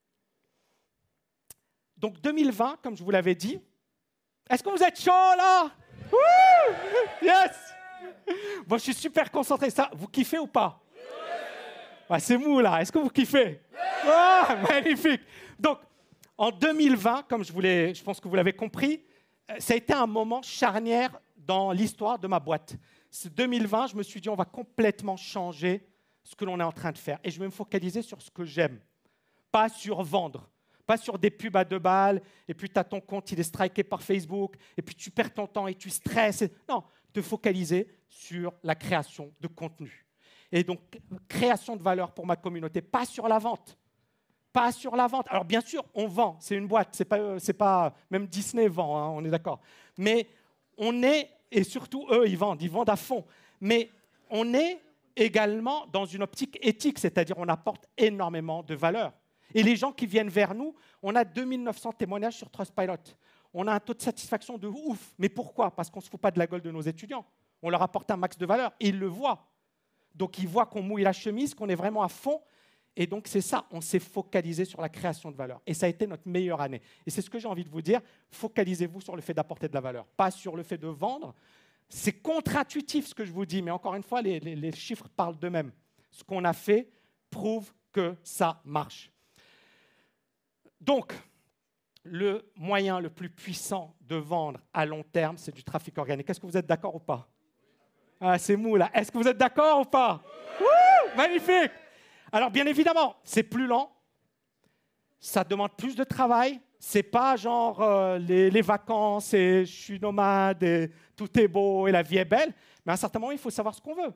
Donc, 2020, comme je vous l'avais dit, est-ce que vous êtes chaud là? Wouh! Yes! Bon, je suis super concentré. Ça, vous kiffez ou pas? Ouais, c'est mou là. Est-ce que vous kiffez? Oh, magnifique. Donc, en 2020, comme je pense que vous l'avez compris, ça a été un moment charnière dans l'histoire de ma boîte. Ce 2020, je me suis dit, on va complètement changer ce que l'on est en train de faire. Et je vais me focaliser sur ce que j'aime, pas sur vendre, pas sur des pubs à 2 balles, et puis tu as ton compte, il est striké par Facebook, et puis tu perds ton temps et tu stresses. Non, te focaliser sur la création de contenu. Et donc, création de valeur pour ma communauté, pas sur la vente. Pas sur la vente. Alors bien sûr, on vend, c'est une boîte, c'est pas même Disney vend, hein, on est d'accord. Mais on est, et surtout eux, ils vendent à fond. Mais on est également dans une optique éthique, c'est-à-dire on apporte énormément de valeur. Et les gens qui viennent vers nous, on a 2900 témoignages sur Trustpilot. On a un taux de satisfaction de ouf. Mais pourquoi? Parce qu'on ne se fout pas de la gueule de nos étudiants. On leur apporte un max de valeur et ils le voient. Donc ils voient qu'on mouille la chemise, qu'on est vraiment à fond. Et donc c'est ça, on s'est focalisé sur la création de valeur. Et ça a été notre meilleure année. Et c'est ce que j'ai envie de vous dire, focalisez-vous sur le fait d'apporter de la valeur, pas sur le fait de vendre. C'est contre-intuitif ce que je vous dis, mais encore une fois, les chiffres parlent d'eux-mêmes. Ce qu'on a fait prouve que ça marche. Donc, le moyen le plus puissant de vendre à long terme, c'est du trafic organique. Est-ce que vous êtes d'accord ou pas? Ah, c'est mou là. Est-ce que vous êtes d'accord ou pas? Wouh, magnifique! Alors, bien évidemment, c'est plus lent, ça demande plus de travail. C'est pas genre les vacances et je suis nomade et tout est beau et la vie est belle. Mais à un certain moment, il faut savoir ce qu'on veut.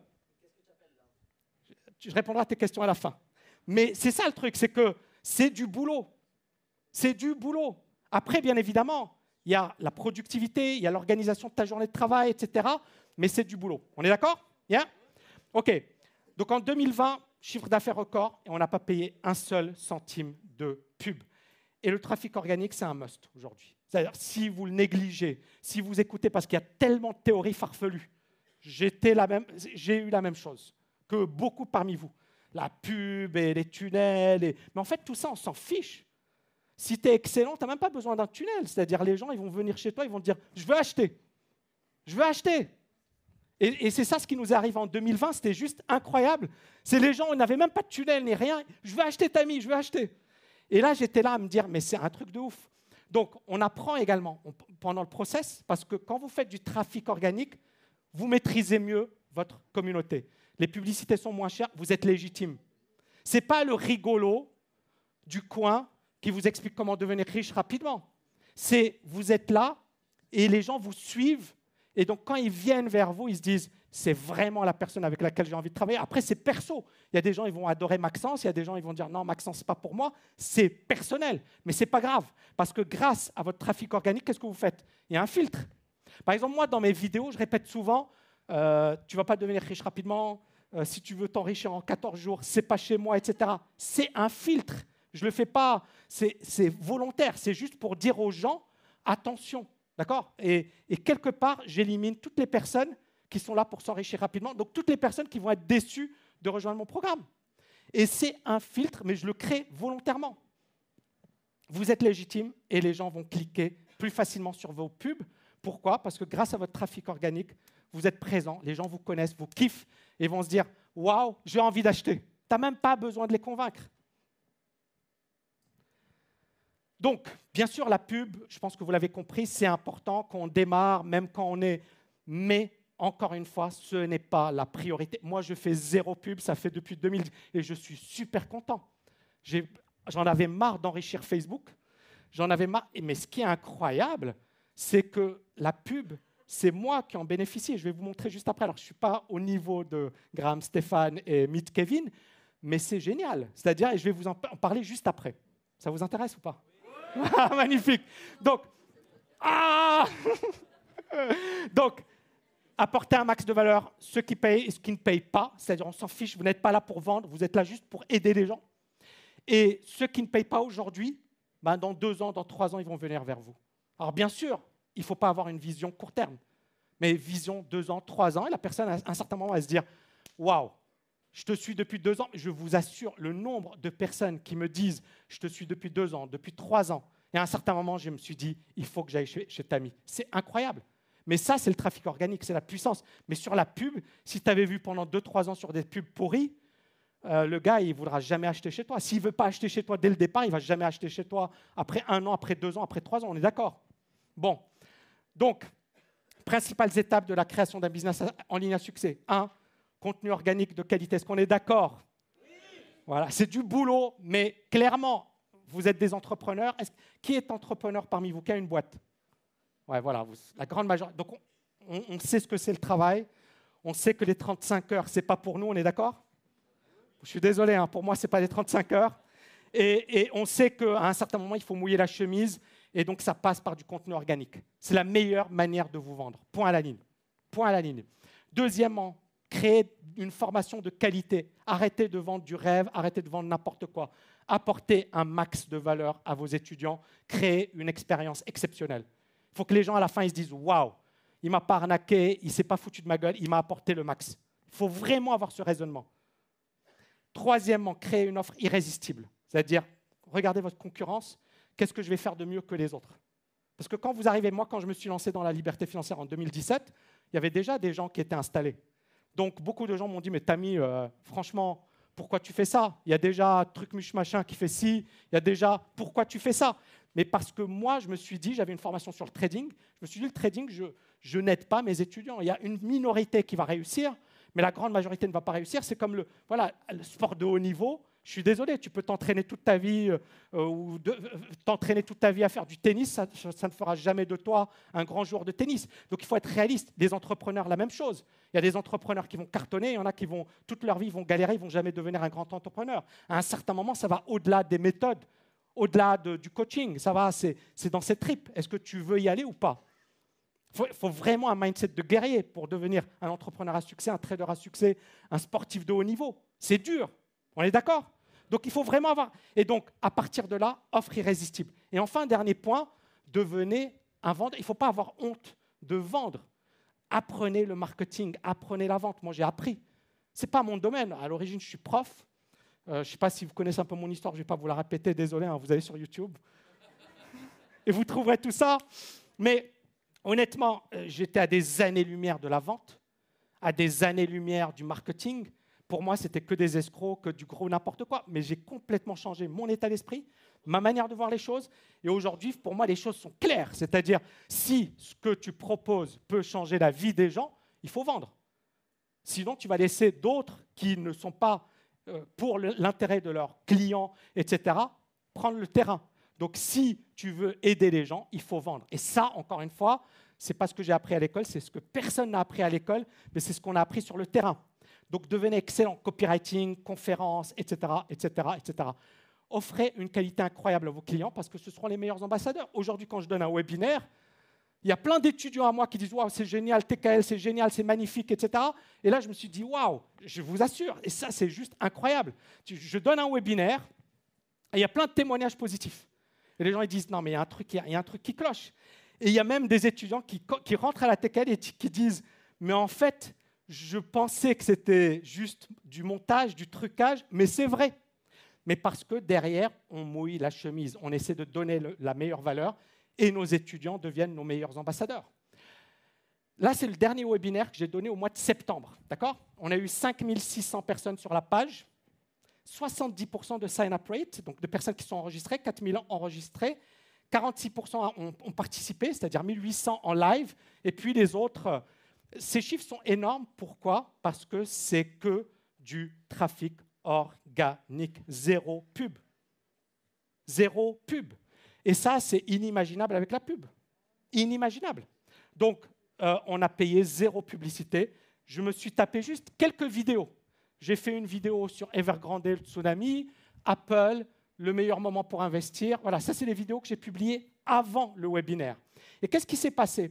Je répondrai à tes questions à la fin. Mais c'est ça le truc, c'est que c'est du boulot. C'est du boulot. Après, bien évidemment, il y a la productivité, il y a l'organisation de ta journée de travail, etc. Mais c'est du boulot. On est d'accord? Yeah? OK. Donc en 2020, chiffre d'affaires record, et on n'a pas payé un seul centime de pub. Et le trafic organique, c'est un must aujourd'hui. C'est-à-dire, si vous le négligez, si vous écoutez, parce qu'il y a tellement de théories farfelues, j'ai eu la même chose que beaucoup parmi vous. La pub et les tunnels. Mais en fait, tout ça, on s'en fiche. Si tu es excellent, tu n'as même pas besoin d'un tunnel. C'est-à-dire, les gens, ils vont venir chez toi, ils vont te dire « Je veux acheter. Je veux acheter. » Et c'est ça ce qui nous arrive en 2020, c'était juste incroyable. C'est les gens, on n'avait même pas de tunnel ni rien. Je veux acheter, Tammy, je veux acheter. Et là, j'étais là à me dire, mais c'est un truc de ouf. Donc, on apprend également pendant le process, parce que quand vous faites du trafic organique, vous maîtrisez mieux votre communauté. Les publicités sont moins chères, vous êtes légitime. Ce n'est pas le rigolo du coin qui vous explique comment devenir riche rapidement. C'est vous êtes là et les gens vous suivent. Et donc, quand ils viennent vers vous, ils se disent « c'est vraiment la personne avec laquelle j'ai envie de travailler ». Après, c'est perso. Il y a des gens qui vont adorer Maxence, il y a des gens qui vont dire « non, Maxence, ce n'est pas pour moi ». C'est personnel, mais ce n'est pas grave. Parce que grâce à votre trafic organique, qu'est-ce que vous faites? Il y a un filtre. Par exemple, moi, dans mes vidéos, je répète souvent « tu ne vas pas devenir riche rapidement, si tu veux t'enrichir en 14 jours, ce n'est pas chez moi, etc. » C'est un filtre. Je ne le fais pas, c'est volontaire. C'est juste pour dire aux gens « attention ». D'accord? Et quelque part, j'élimine toutes les personnes qui sont là pour s'enrichir rapidement, donc toutes les personnes qui vont être déçues de rejoindre mon programme. Et c'est un filtre, mais je le crée volontairement. Vous êtes légitime et les gens vont cliquer plus facilement sur vos pubs. Pourquoi? Parce que grâce à votre trafic organique, vous êtes présent, les gens vous connaissent, vous kiffent et vont se dire « waouh, j'ai envie d'acheter ». Tu n'as même pas besoin de les convaincre. Donc, bien sûr, la pub, je pense que vous l'avez compris, c'est important qu'on démarre, même quand on est... Mais, encore une fois, ce n'est pas la priorité. Moi, je fais 0 pub, ça fait depuis 2010, et je suis super content. J'en avais marre d'enrichir Facebook, j'en avais marre. Mais ce qui est incroyable, c'est que la pub, c'est moi qui en bénéficie. Je vais vous montrer juste après. Alors, je ne suis pas au niveau de Graham Stéphane et Meet Kevin, mais c'est génial. C'est-à-dire, et je vais vous en parler juste après. Ça vous intéresse ou pas? Magnifique. Donc, donc, apporter un max de valeur, ceux qui payent et ceux qui ne payent pas, c'est-à-dire on s'en fiche, vous n'êtes pas là pour vendre, vous êtes là juste pour aider les gens. Et ceux qui ne payent pas aujourd'hui, ben dans 2 ans, dans 3 ans, ils vont venir vers vous. Alors bien sûr, il ne faut pas avoir une vision court terme, mais vision 2 ans, 3 ans, et la personne à un certain moment va se dire « Waouh, je te suis depuis 2 ans ». Je vous assure, le nombre de personnes qui me disent « Je te suis depuis 2 ans, depuis 3 ans ». Et à un certain moment, je me suis dit « Il faut que j'aille chez Tammy ». C'est incroyable. Mais ça, c'est le trafic organique, c'est la puissance. Mais sur la pub, si tu avais vu pendant 2-3 ans sur des pubs pourries, le gars, il ne voudra jamais acheter chez toi. S'il ne veut pas acheter chez toi dès le départ, il ne va jamais acheter chez toi après 1 an, après 2 ans, après 3 ans. On est d'accord? Bon. Donc, principales étapes de la création d'un business en ligne à succès. 1, contenu organique de qualité. Est-ce qu'on est d'accord? Voilà, c'est du boulot, mais clairement, vous êtes des entrepreneurs. Qui est entrepreneur parmi vous? Qui a une boîte? Ouais, voilà, la grande majorité. Donc, on sait ce que c'est le travail. On sait que les 35 heures, ce n'est pas pour nous, on est d'accord? Je suis désolé, hein, pour moi, ce n'est pas les 35 heures. Et on sait qu'à un certain moment, il faut mouiller la chemise. Et donc, ça passe par du contenu organique. C'est la meilleure manière de vous vendre. Point à la ligne. Point à la ligne. Deuxièmement, créer une formation de qualité. Arrêtez de vendre du rêve, arrêtez de vendre n'importe quoi. Apportez un max de valeur à vos étudiants. Créez une expérience exceptionnelle. Il faut que les gens, à la fin, ils se disent « Waouh, il ne m'a pas arnaqué, il ne s'est pas foutu de ma gueule, il m'a apporté le max. » Il faut vraiment avoir ce raisonnement. Troisièmement, créer une offre irrésistible. C'est-à-dire, regardez votre concurrence, qu'est-ce que je vais faire de mieux que les autres? Parce que quand vous arrivez, moi, quand je me suis lancé dans la liberté financière en 2017, il y avait déjà des gens qui étaient installés. Donc, beaucoup de gens m'ont dit, mais Tammy, franchement, pourquoi tu fais ça? Il y a déjà truc muche machin qui fait ci, il y a déjà, pourquoi tu fais ça? Mais parce que moi, je me suis dit, j'avais une formation sur le trading, je me suis dit, le trading, je n'aide pas mes étudiants. Il y a une minorité qui va réussir, mais la grande majorité ne va pas réussir. C'est comme le sport de haut niveau. Je suis désolé, tu peux t'entraîner toute ta vie t'entraîner toute ta vie à faire du tennis, ça ne fera jamais de toi un grand joueur de tennis. Donc il faut être réaliste. Les entrepreneurs, la même chose. Il y a des entrepreneurs qui vont cartonner, il y en a qui vont toute leur vie vont galérer, ils vont jamais devenir un grand entrepreneur. À un certain moment, ça va au-delà des méthodes, au-delà du coaching. Ça va, c'est dans cette tripes. Est-ce que tu veux y aller ou pas? Il faut vraiment un mindset de guerrier pour devenir un entrepreneur à succès, un trader à succès, un sportif de haut niveau. C'est dur. On est d'accord? Donc, il faut vraiment avoir... Et donc, à partir de là, offre irrésistible. Et enfin, dernier point, devenez un vendeur. Il ne faut pas avoir honte de vendre. Apprenez le marketing, apprenez la vente. Moi, j'ai appris. Ce n'est pas mon domaine. À l'origine, je suis prof. Je ne sais pas si vous connaissez un peu mon histoire, je ne vais pas vous la répéter. Désolé, hein, vous allez sur YouTube. Et vous trouverez tout ça. Mais honnêtement, j'étais à des années-lumière de la vente, à des années-lumière du marketing. Pour moi, c'était que des escrocs, que du gros n'importe quoi. Mais j'ai complètement changé mon état d'esprit, ma manière de voir les choses. Et aujourd'hui, pour moi, les choses sont claires. C'est-à-dire, si ce que tu proposes peut changer la vie des gens, il faut vendre. Sinon, tu vas laisser d'autres qui ne sont pas pour l'intérêt de leurs clients, etc., prendre le terrain. Donc, si tu veux aider les gens, il faut vendre. Et ça, encore une fois, ce n'est pas ce que j'ai appris à l'école, c'est ce que personne n'a appris à l'école, mais c'est ce qu'on a appris sur le terrain. Donc, devenez excellent en copywriting, conférences, etc., etc., etc. Offrez une qualité incroyable à vos clients parce que ce seront les meilleurs ambassadeurs. Aujourd'hui, quand je donne un webinaire, il y a plein d'étudiants à moi qui disent « Waouh, c'est génial, TKL, c'est génial, c'est magnifique, etc. » Et là, je me suis dit « Waouh, je vous assure, et ça, c'est juste incroyable. » Je donne un webinaire et il y a plein de témoignages positifs. Et les gens ils disent « Non, mais il y a un truc qui cloche. » Et il y a même des étudiants qui rentrent à la TKL et qui disent « Mais en fait, je pensais que c'était juste du montage, du trucage, mais c'est vrai. » Mais parce que derrière, on mouille la chemise, on essaie de donner la meilleure valeur et nos étudiants deviennent nos meilleurs ambassadeurs. Là, c'est le dernier webinaire que j'ai donné au mois de septembre. D'accord ? On a eu 5600 personnes sur la page, 70% de sign-up rate, donc de personnes qui sont enregistrées, 4000 enregistrées, 46% ont participé, c'est-à-dire 1800 en live, et puis les autres... Ces chiffres sont énormes. Pourquoi? Parce que c'est que du trafic organique. Zéro pub. Zéro pub. Et ça, c'est inimaginable avec la pub. Inimaginable. Donc, on a payé zéro publicité. Je me suis tapé juste quelques vidéos. J'ai fait une vidéo sur Evergrande, le tsunami, Apple, le meilleur moment pour investir. Voilà, ça, c'est les vidéos que j'ai publiées avant le webinaire. Et qu'est-ce qui s'est passé?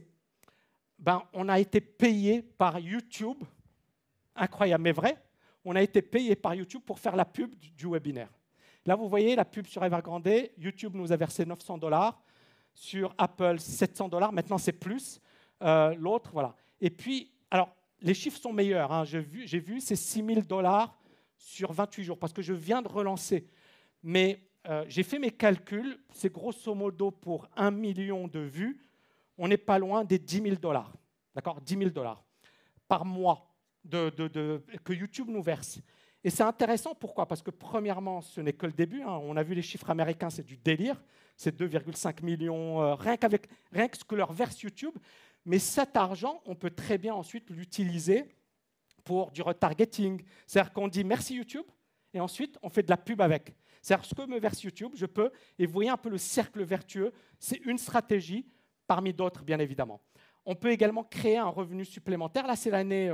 On a été payé par YouTube, incroyable mais vrai, on a été payé par YouTube pour faire la pub du webinaire. Là, vous voyez la pub sur Evergrande, YouTube nous a versé $900, sur Apple $700, maintenant c'est plus, l'autre, voilà. Et puis, alors, les chiffres sont meilleurs, hein. J'ai vu c'est $6 000 sur 28 jours, parce que je viens de relancer. Mais j'ai fait mes calculs, c'est grosso modo pour 1 million de vues, on n'est pas loin des $10 000, d'accord, $10 000 par mois que YouTube nous verse. Et c'est intéressant, pourquoi? Parce que premièrement, ce n'est que le début. On a vu les chiffres américains, c'est du délire. C'est 2,5 millions, rien que ce que leur verse YouTube. Mais cet argent, on peut très bien ensuite l'utiliser pour du retargeting. C'est-à-dire qu'on dit merci YouTube, et ensuite on fait de la pub avec. C'est-à-dire ce que me verse YouTube, je peux, et vous voyez un peu le cercle vertueux, c'est une stratégie parmi d'autres, bien évidemment. On peut également créer un revenu supplémentaire. Là, c'est l'année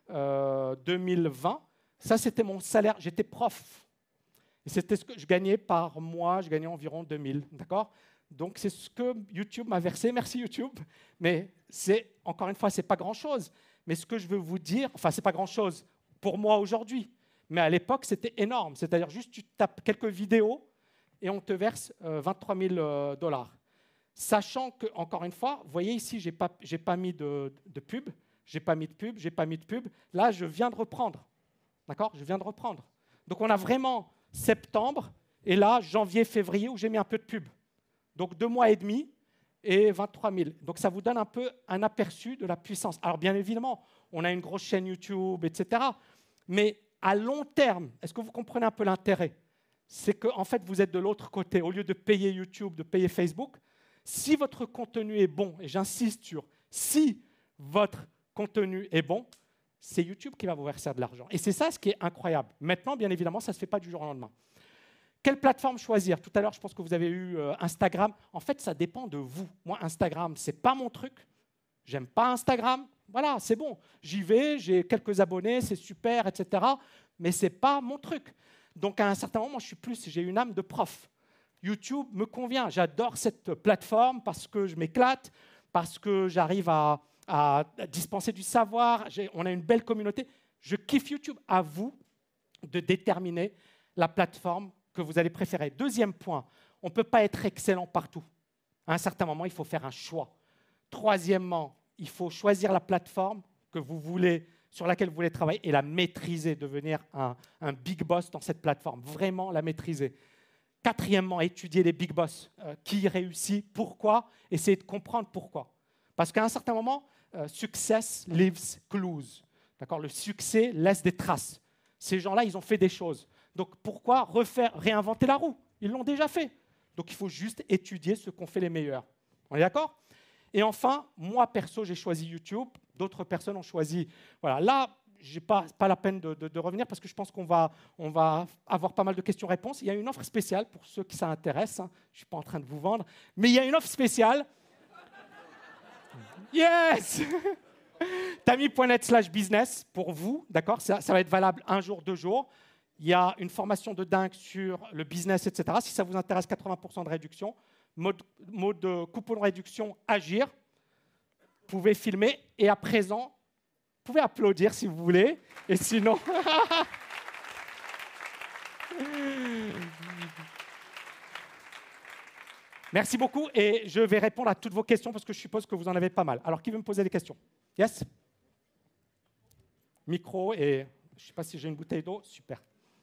2020. Ça, c'était mon salaire. J'étais prof. Et c'était ce que je gagnais par mois. Je gagnais environ 2000. D'accord? Donc, c'est ce que YouTube m'a versé. Merci YouTube. Mais encore une fois, ce n'est pas grand-chose. Mais ce que je veux vous dire, enfin, ce n'est pas grand-chose pour moi aujourd'hui. Mais à l'époque, c'était énorme. C'est-à-dire juste, tu tapes quelques vidéos et on te verse 23 000 $. Sachant que, encore une fois, vous voyez ici, je n'ai pas mis de pub. J'ai pas mis de pub. Là, je viens de reprendre. D'accord? Je viens de reprendre. Donc, on a vraiment septembre et là, janvier, février, où j'ai mis un peu de pub. Donc, 2 mois et demi et 23 000. Donc, ça vous donne un peu un aperçu de la puissance. Alors, bien évidemment, on a une grosse chaîne YouTube, etc. Mais à long terme, est-ce que vous comprenez un peu l'intérêt? C'est qu'en fait, vous êtes de l'autre côté. Au lieu de payer YouTube, de payer Facebook, si votre contenu est bon, et j'insiste sur si votre contenu est bon, c'est YouTube qui va vous verser de l'argent. Et c'est ça ce qui est incroyable. Maintenant, bien évidemment, ça ne se fait pas du jour au lendemain. Quelle plateforme choisir? Tout à l'heure, je pense que vous avez eu Instagram. En fait, ça dépend de vous. Moi, Instagram, ce n'est pas mon truc. J'aime pas Instagram. Voilà, c'est bon. J'y vais, j'ai quelques abonnés, c'est super, etc. Mais ce n'est pas mon truc. Donc, à un certain moment, j'ai une âme de prof. YouTube me convient. J'adore cette plateforme parce que je m'éclate, parce que j'arrive à dispenser du savoir. On a une belle communauté. Je kiffe YouTube. À vous de déterminer la plateforme que vous allez préférer. Deuxième point, on ne peut pas être excellent partout. À un certain moment, il faut faire un choix. Troisièmement, il faut choisir la plateforme sur laquelle vous voulez travailler et la maîtriser, devenir un big boss dans cette plateforme, vraiment la maîtriser. Quatrièmement, étudier les big boss. Qui réussit, pourquoi, essayer de comprendre pourquoi. Parce qu'à un certain moment, success leaves clues. D'accord? Le succès laisse des traces. Ces gens-là, ils ont fait des choses. Donc pourquoi réinventer la roue? Ils l'ont déjà fait. Donc il faut juste étudier ce qu'ont fait les meilleurs. On est d'accord? Et enfin, moi perso, j'ai choisi YouTube. D'autres personnes ont choisi. Voilà. Là, je n'ai pas la peine de revenir parce que je pense qu'on va avoir pas mal de questions-réponses. Il y a une offre spéciale pour ceux qui ça intéresse. Je ne suis pas en train de vous vendre, mais il y a une offre spéciale. Yes! Tami.net/business pour vous, d'accord? Ça va être valable 1 jour, 2 jours. Il y a une formation de dingue sur le business, etc. Si ça vous intéresse, 80% de réduction. Mode coupon de réduction, agir. Vous pouvez filmer. Et à présent, vous pouvez applaudir si vous voulez. Et sinon... Merci beaucoup. Et je vais répondre à toutes vos questions parce que je suppose que vous en avez pas mal. Alors, qui veut me poser des questions? Yes? Micro et... Je ne sais pas si j'ai une bouteille d'eau. Super.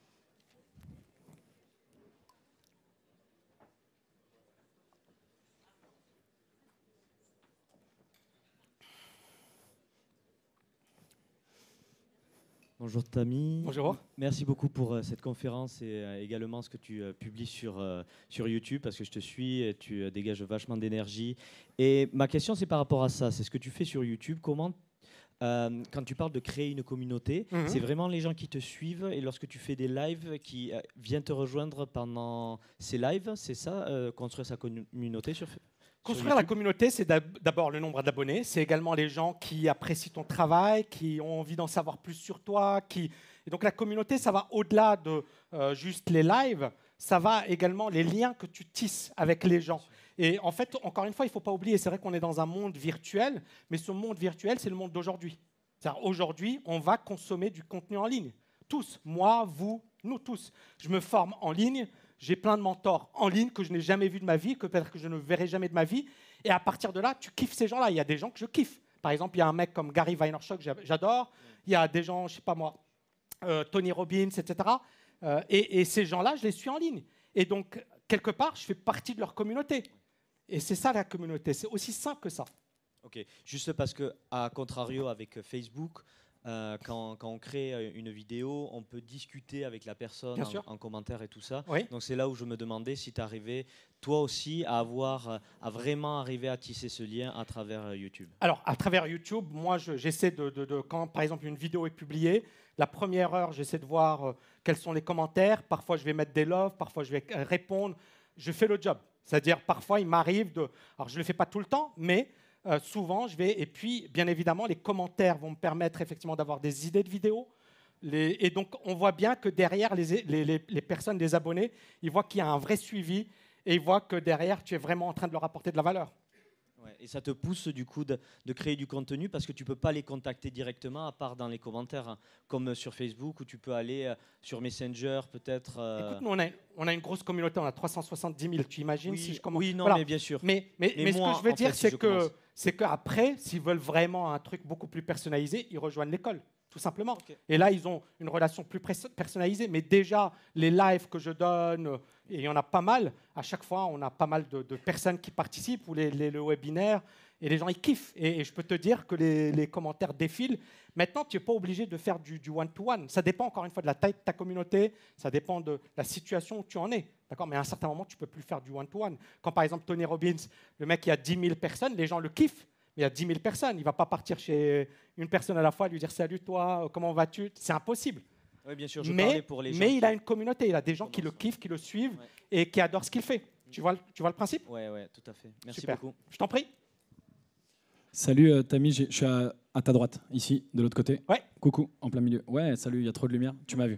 Bonjour Tami. Bonjour. Merci beaucoup pour cette conférence et également ce que tu publies sur YouTube parce que je te suis et tu dégages vachement d'énergie. Et ma question, c'est par rapport à ça. C'est ce que tu fais sur YouTube. Comment, quand tu parles de créer une communauté, c'est vraiment les gens qui te suivent et lorsque tu fais des lives qui viennent te rejoindre pendant ces lives, c'est ça, construire sa communauté sur Construire la communauté, c'est d'abord le nombre d'abonnés. C'est également les gens qui apprécient ton travail, qui ont envie d'en savoir plus sur toi. Et donc la communauté, ça va au-delà de juste les lives. Ça va également les liens que tu tisses avec les gens. Et en fait, encore une fois, il ne faut pas oublier, c'est vrai qu'on est dans un monde virtuel, mais ce monde virtuel, c'est le monde d'aujourd'hui. Aujourd'hui, on va consommer du contenu en ligne. Tous, moi, vous, nous tous. Je me forme en ligne. J'ai plein de mentors en ligne que je n'ai jamais vus de ma vie, que peut-être que je ne verrai jamais de ma vie. Et à partir de là, tu kiffes ces gens-là. Il y a des gens que je kiffe. Par exemple, il y a un mec comme Gary Vaynerchuk que j'adore. Il y a des gens, je ne sais pas moi, Tony Robbins, etc. Et ces gens-là, je les suis en ligne. Et donc, quelque part, je fais partie de leur communauté. Et c'est ça la communauté. C'est aussi simple que ça. Ok. Juste parce que, à contrario avec Facebook, quand on crée une vidéo, on peut discuter avec la personne Bien sûr. en commentaire et tout ça. Oui. Donc c'est là où je me demandais si tu arrivais, toi aussi, à vraiment arriver à tisser ce lien à travers YouTube. Alors, à travers YouTube, moi, j'essaie quand, par exemple, une vidéo est publiée, la première heure, j'essaie de voir quels sont les commentaires. Parfois, je vais mettre des loves, parfois, je vais répondre. Je fais le job. C'est-à-dire, parfois, il m'arrive de... Alors, je ne le fais pas tout le temps, mais souvent, je vais... Et puis, bien évidemment, les commentaires vont me permettre effectivement d'avoir des idées de vidéos. Et donc, on voit bien que derrière, les personnes, les abonnés, ils voient qu'il y a un vrai suivi et ils voient que derrière, tu es vraiment en train de leur apporter de la valeur. Ouais, et ça te pousse du coup de créer du contenu parce que tu ne peux pas les contacter directement à part dans les commentaires, hein, comme sur Facebook où tu peux aller sur Messenger peut-être. Écoute, nous, on a une grosse communauté, on a 370 000. Tu imagines Oui, si je commence... oui, non, Voilà. mais bien sûr. Mais ce moi, que je veux en dire, fait, si je commence. c'est qu'après, s'ils veulent vraiment un truc beaucoup plus personnalisé, ils rejoignent l'école, tout simplement. Ok. Et là, ils ont une relation plus personnalisée. Mais déjà, les lives que je donne, et il y en a pas mal, à chaque fois, on a pas mal de personnes qui participent, ou le webinaire, et les gens, ils kiffent. Et je peux te dire que les commentaires défilent. Maintenant, tu n'es pas obligé de faire du one-to-one. Ça dépend, encore une fois, de la taille de ta communauté, ça dépend de la situation où tu en es. D'accord ? Mais à un certain moment, tu ne peux plus faire du one-to-one. Quand, par exemple, Tony Robbins, le mec, il y a 10 000 personnes, les gens le kiffent. Mais il y a 10 000 personnes. Il ne va pas partir chez une personne à la fois et lui dire « Salut toi, comment vas-tu » C'est impossible. Oui, bien sûr, je parlais pour les gens. Mais il a une communauté. Il a des gens qui le kiffent, qui le suivent et qui adorent ce qu'il fait. Tu vois le principe ? Oui, tout à fait. Merci Super. beaucoup. Je t'en prie. Salut Tammy, je suis à ta droite, ici, de l'autre côté. Ouais. Coucou, en plein milieu. Ouais, salut, il y a trop de lumière, tu m'as vu.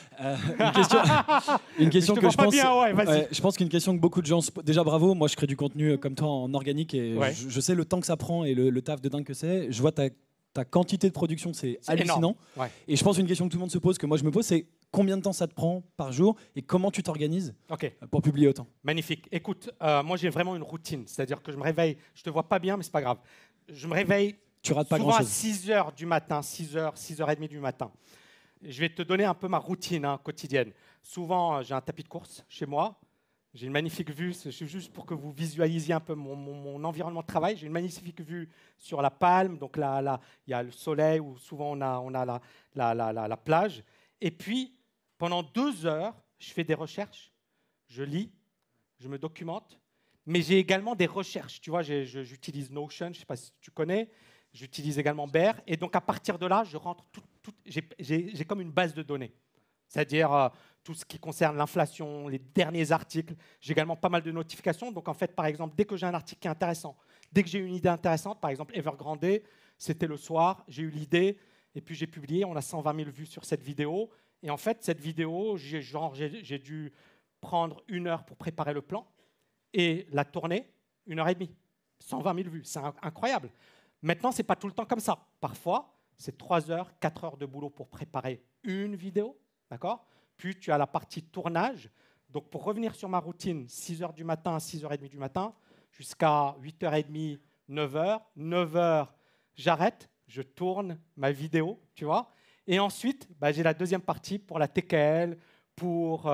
Une question je te que vois je pas pense. bien, ouais, vas-y. Je pense qu'une question que beaucoup de gens. Déjà, bravo, moi je crée du contenu comme toi en organique et Ouais. je sais le temps que ça prend et le taf de dingue que c'est. Je vois ta quantité de production, c'est hallucinant. énorme. Ouais. Et je pense qu'une question que tout le monde se pose, que moi je me pose, c'est combien de temps ça te prend par jour et comment tu t'organises Ok. pour publier autant. Magnifique. Écoute, moi j'ai vraiment une routine. C'est-à-dire que je me réveille, je te vois pas bien, mais c'est pas grave. Je me réveille Tu rates pas souvent à grand-chose. 6 h du matin, 6h30 du matin. Je vais te donner un peu ma routine quotidienne. Souvent, j'ai un tapis de course chez moi. J'ai une magnifique vue, c'est juste pour que vous visualisiez un peu mon environnement de travail. J'ai une magnifique vue sur la Palme, donc là, il y a le soleil, où souvent on a la plage. Et puis, pendant 2 heures, je fais des recherches, je lis, je me documente, mais j'ai également des recherches. Tu vois, j'utilise Notion, je ne sais pas si tu connais, j'utilise également Bear, et donc à partir de là, je rentre j'ai comme une base de données. C'est-à-dire tout ce qui concerne l'inflation, les derniers articles. J'ai également pas mal de notifications. Donc, en fait, par exemple, dès que j'ai un article qui est intéressant, dès que j'ai une idée intéressante, par exemple, Evergrande, c'était le soir, j'ai eu l'idée, et puis j'ai publié, on a 120 000 vues sur cette vidéo. Et en fait, cette vidéo, j'ai dû prendre 1 heure pour préparer le plan, et la tourner 1h30. 120 000 vues, c'est incroyable. Maintenant, ce n'est pas tout le temps comme ça. Parfois, c'est 3 heures, 4 heures de boulot pour préparer une vidéo. D'accord ? Puis tu as la partie tournage. Donc pour revenir sur ma routine, 6 h du matin à 6h30 du matin, jusqu'à 8h30, 9h. 9h, j'arrête, je tourne ma vidéo, tu vois. Et ensuite, j'ai la deuxième partie pour la TKL, pour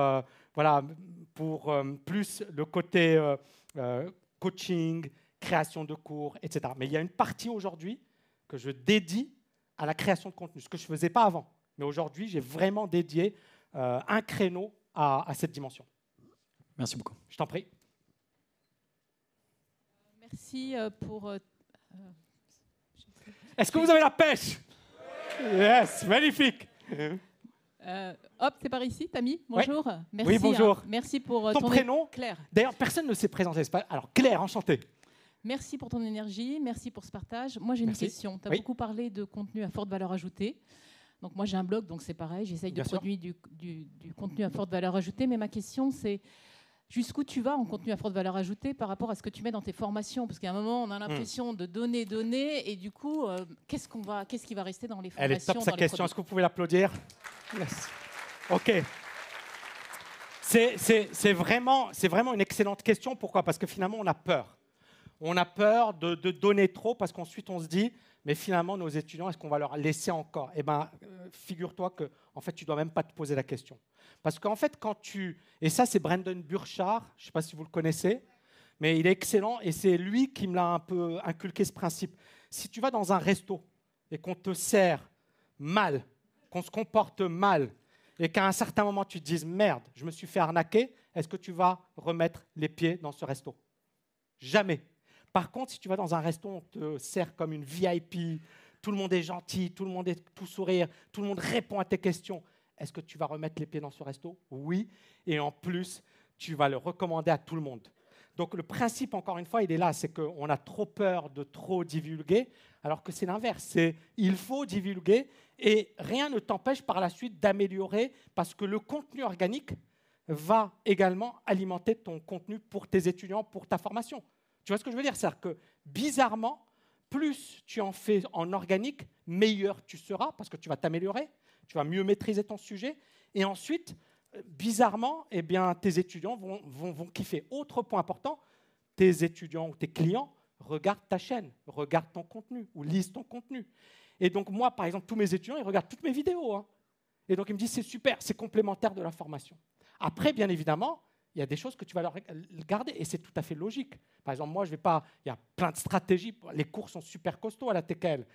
plus le côté coaching, création de cours, etc. Mais il y a une partie aujourd'hui que je dédie à la création de contenu, ce que je ne faisais pas avant. Mais aujourd'hui, j'ai vraiment dédié un créneau à cette dimension. Merci beaucoup. Je t'en prie. Merci pour... Est-ce que vous avez la pêche ? Yes, magnifique. Hop, c'est par ici, Tammy. Bonjour. Ouais. Merci, Oui, bonjour. merci pour Ton prénom ? Claire. D'ailleurs, personne ne s'est présenté. Alors, Claire, enchantée. Merci pour ton énergie, merci pour ce partage. Moi, j'ai une Merci. question. Tu as Oui. beaucoup parlé de contenu à forte valeur ajoutée. Donc moi, j'ai un blog, donc c'est pareil. J'essaye de Bien sûr. produire du contenu à forte valeur ajoutée. Mais ma question, c'est jusqu'où tu vas en contenu à forte valeur ajoutée par rapport à ce que tu mets dans tes formations ? Parce qu'à un moment, on a l'impression de donner. Et du coup, qu'est-ce qui va rester dans les formations ? Elle est top, sa dans les question. produits Est-ce que vous pouvez l'applaudir ? Yes. OK. C'est vraiment une excellente question. Pourquoi ? Parce que finalement, on a peur. On a peur de donner trop parce qu'ensuite, on se dit, mais finalement, nos étudiants, est-ce qu'on va leur laisser encore ? Eh bien, figure-toi que en fait, tu ne dois même pas te poser la question. Parce qu'en fait, et ça, c'est Brendon Burchard, je ne sais pas si vous le connaissez, mais il est excellent et c'est lui qui me l'a un peu inculqué ce principe. Si tu vas dans un resto et qu'on te sert mal, qu'on se comporte mal, et qu'à un certain moment, tu te dises « Merde, je me suis fait arnaquer », est-ce que tu vas remettre les pieds dans ce resto? Jamais. Par contre, si tu vas dans un resto, on te sert comme une VIP, tout le monde est gentil, tout le monde est tout sourire, tout le monde répond à tes questions, est-ce que tu vas remettre les pieds dans ce resto? Oui. Et en plus, tu vas le recommander à tout le monde. Donc le principe, encore une fois, il est là, c'est qu'on a trop peur de trop divulguer, alors que c'est l'inverse. C'est il faut divulguer et rien ne t'empêche par la suite d'améliorer parce que le contenu organique va également alimenter ton contenu pour tes étudiants, pour ta formation. Tu vois ce que je veux dire? C'est-à-dire que bizarrement, plus tu en fais en organique, meilleur tu seras parce que tu vas t'améliorer, tu vas mieux maîtriser ton sujet et ensuite, bizarrement, eh bien, tes étudiants vont kiffer. Autre point important, tes étudiants ou tes clients regardent ta chaîne, regardent ton contenu ou lisent ton contenu. Et donc moi, par exemple, tous mes étudiants, ils regardent toutes mes vidéos. Hein. Et donc ils me disent, c'est super, c'est complémentaire de la formation. Après, bien évidemment, il y a des choses que tu vas leur garder et c'est tout à fait logique. Par exemple, moi, je vais pas. Il y a plein de stratégies. Les cours sont super costauds à la TKL.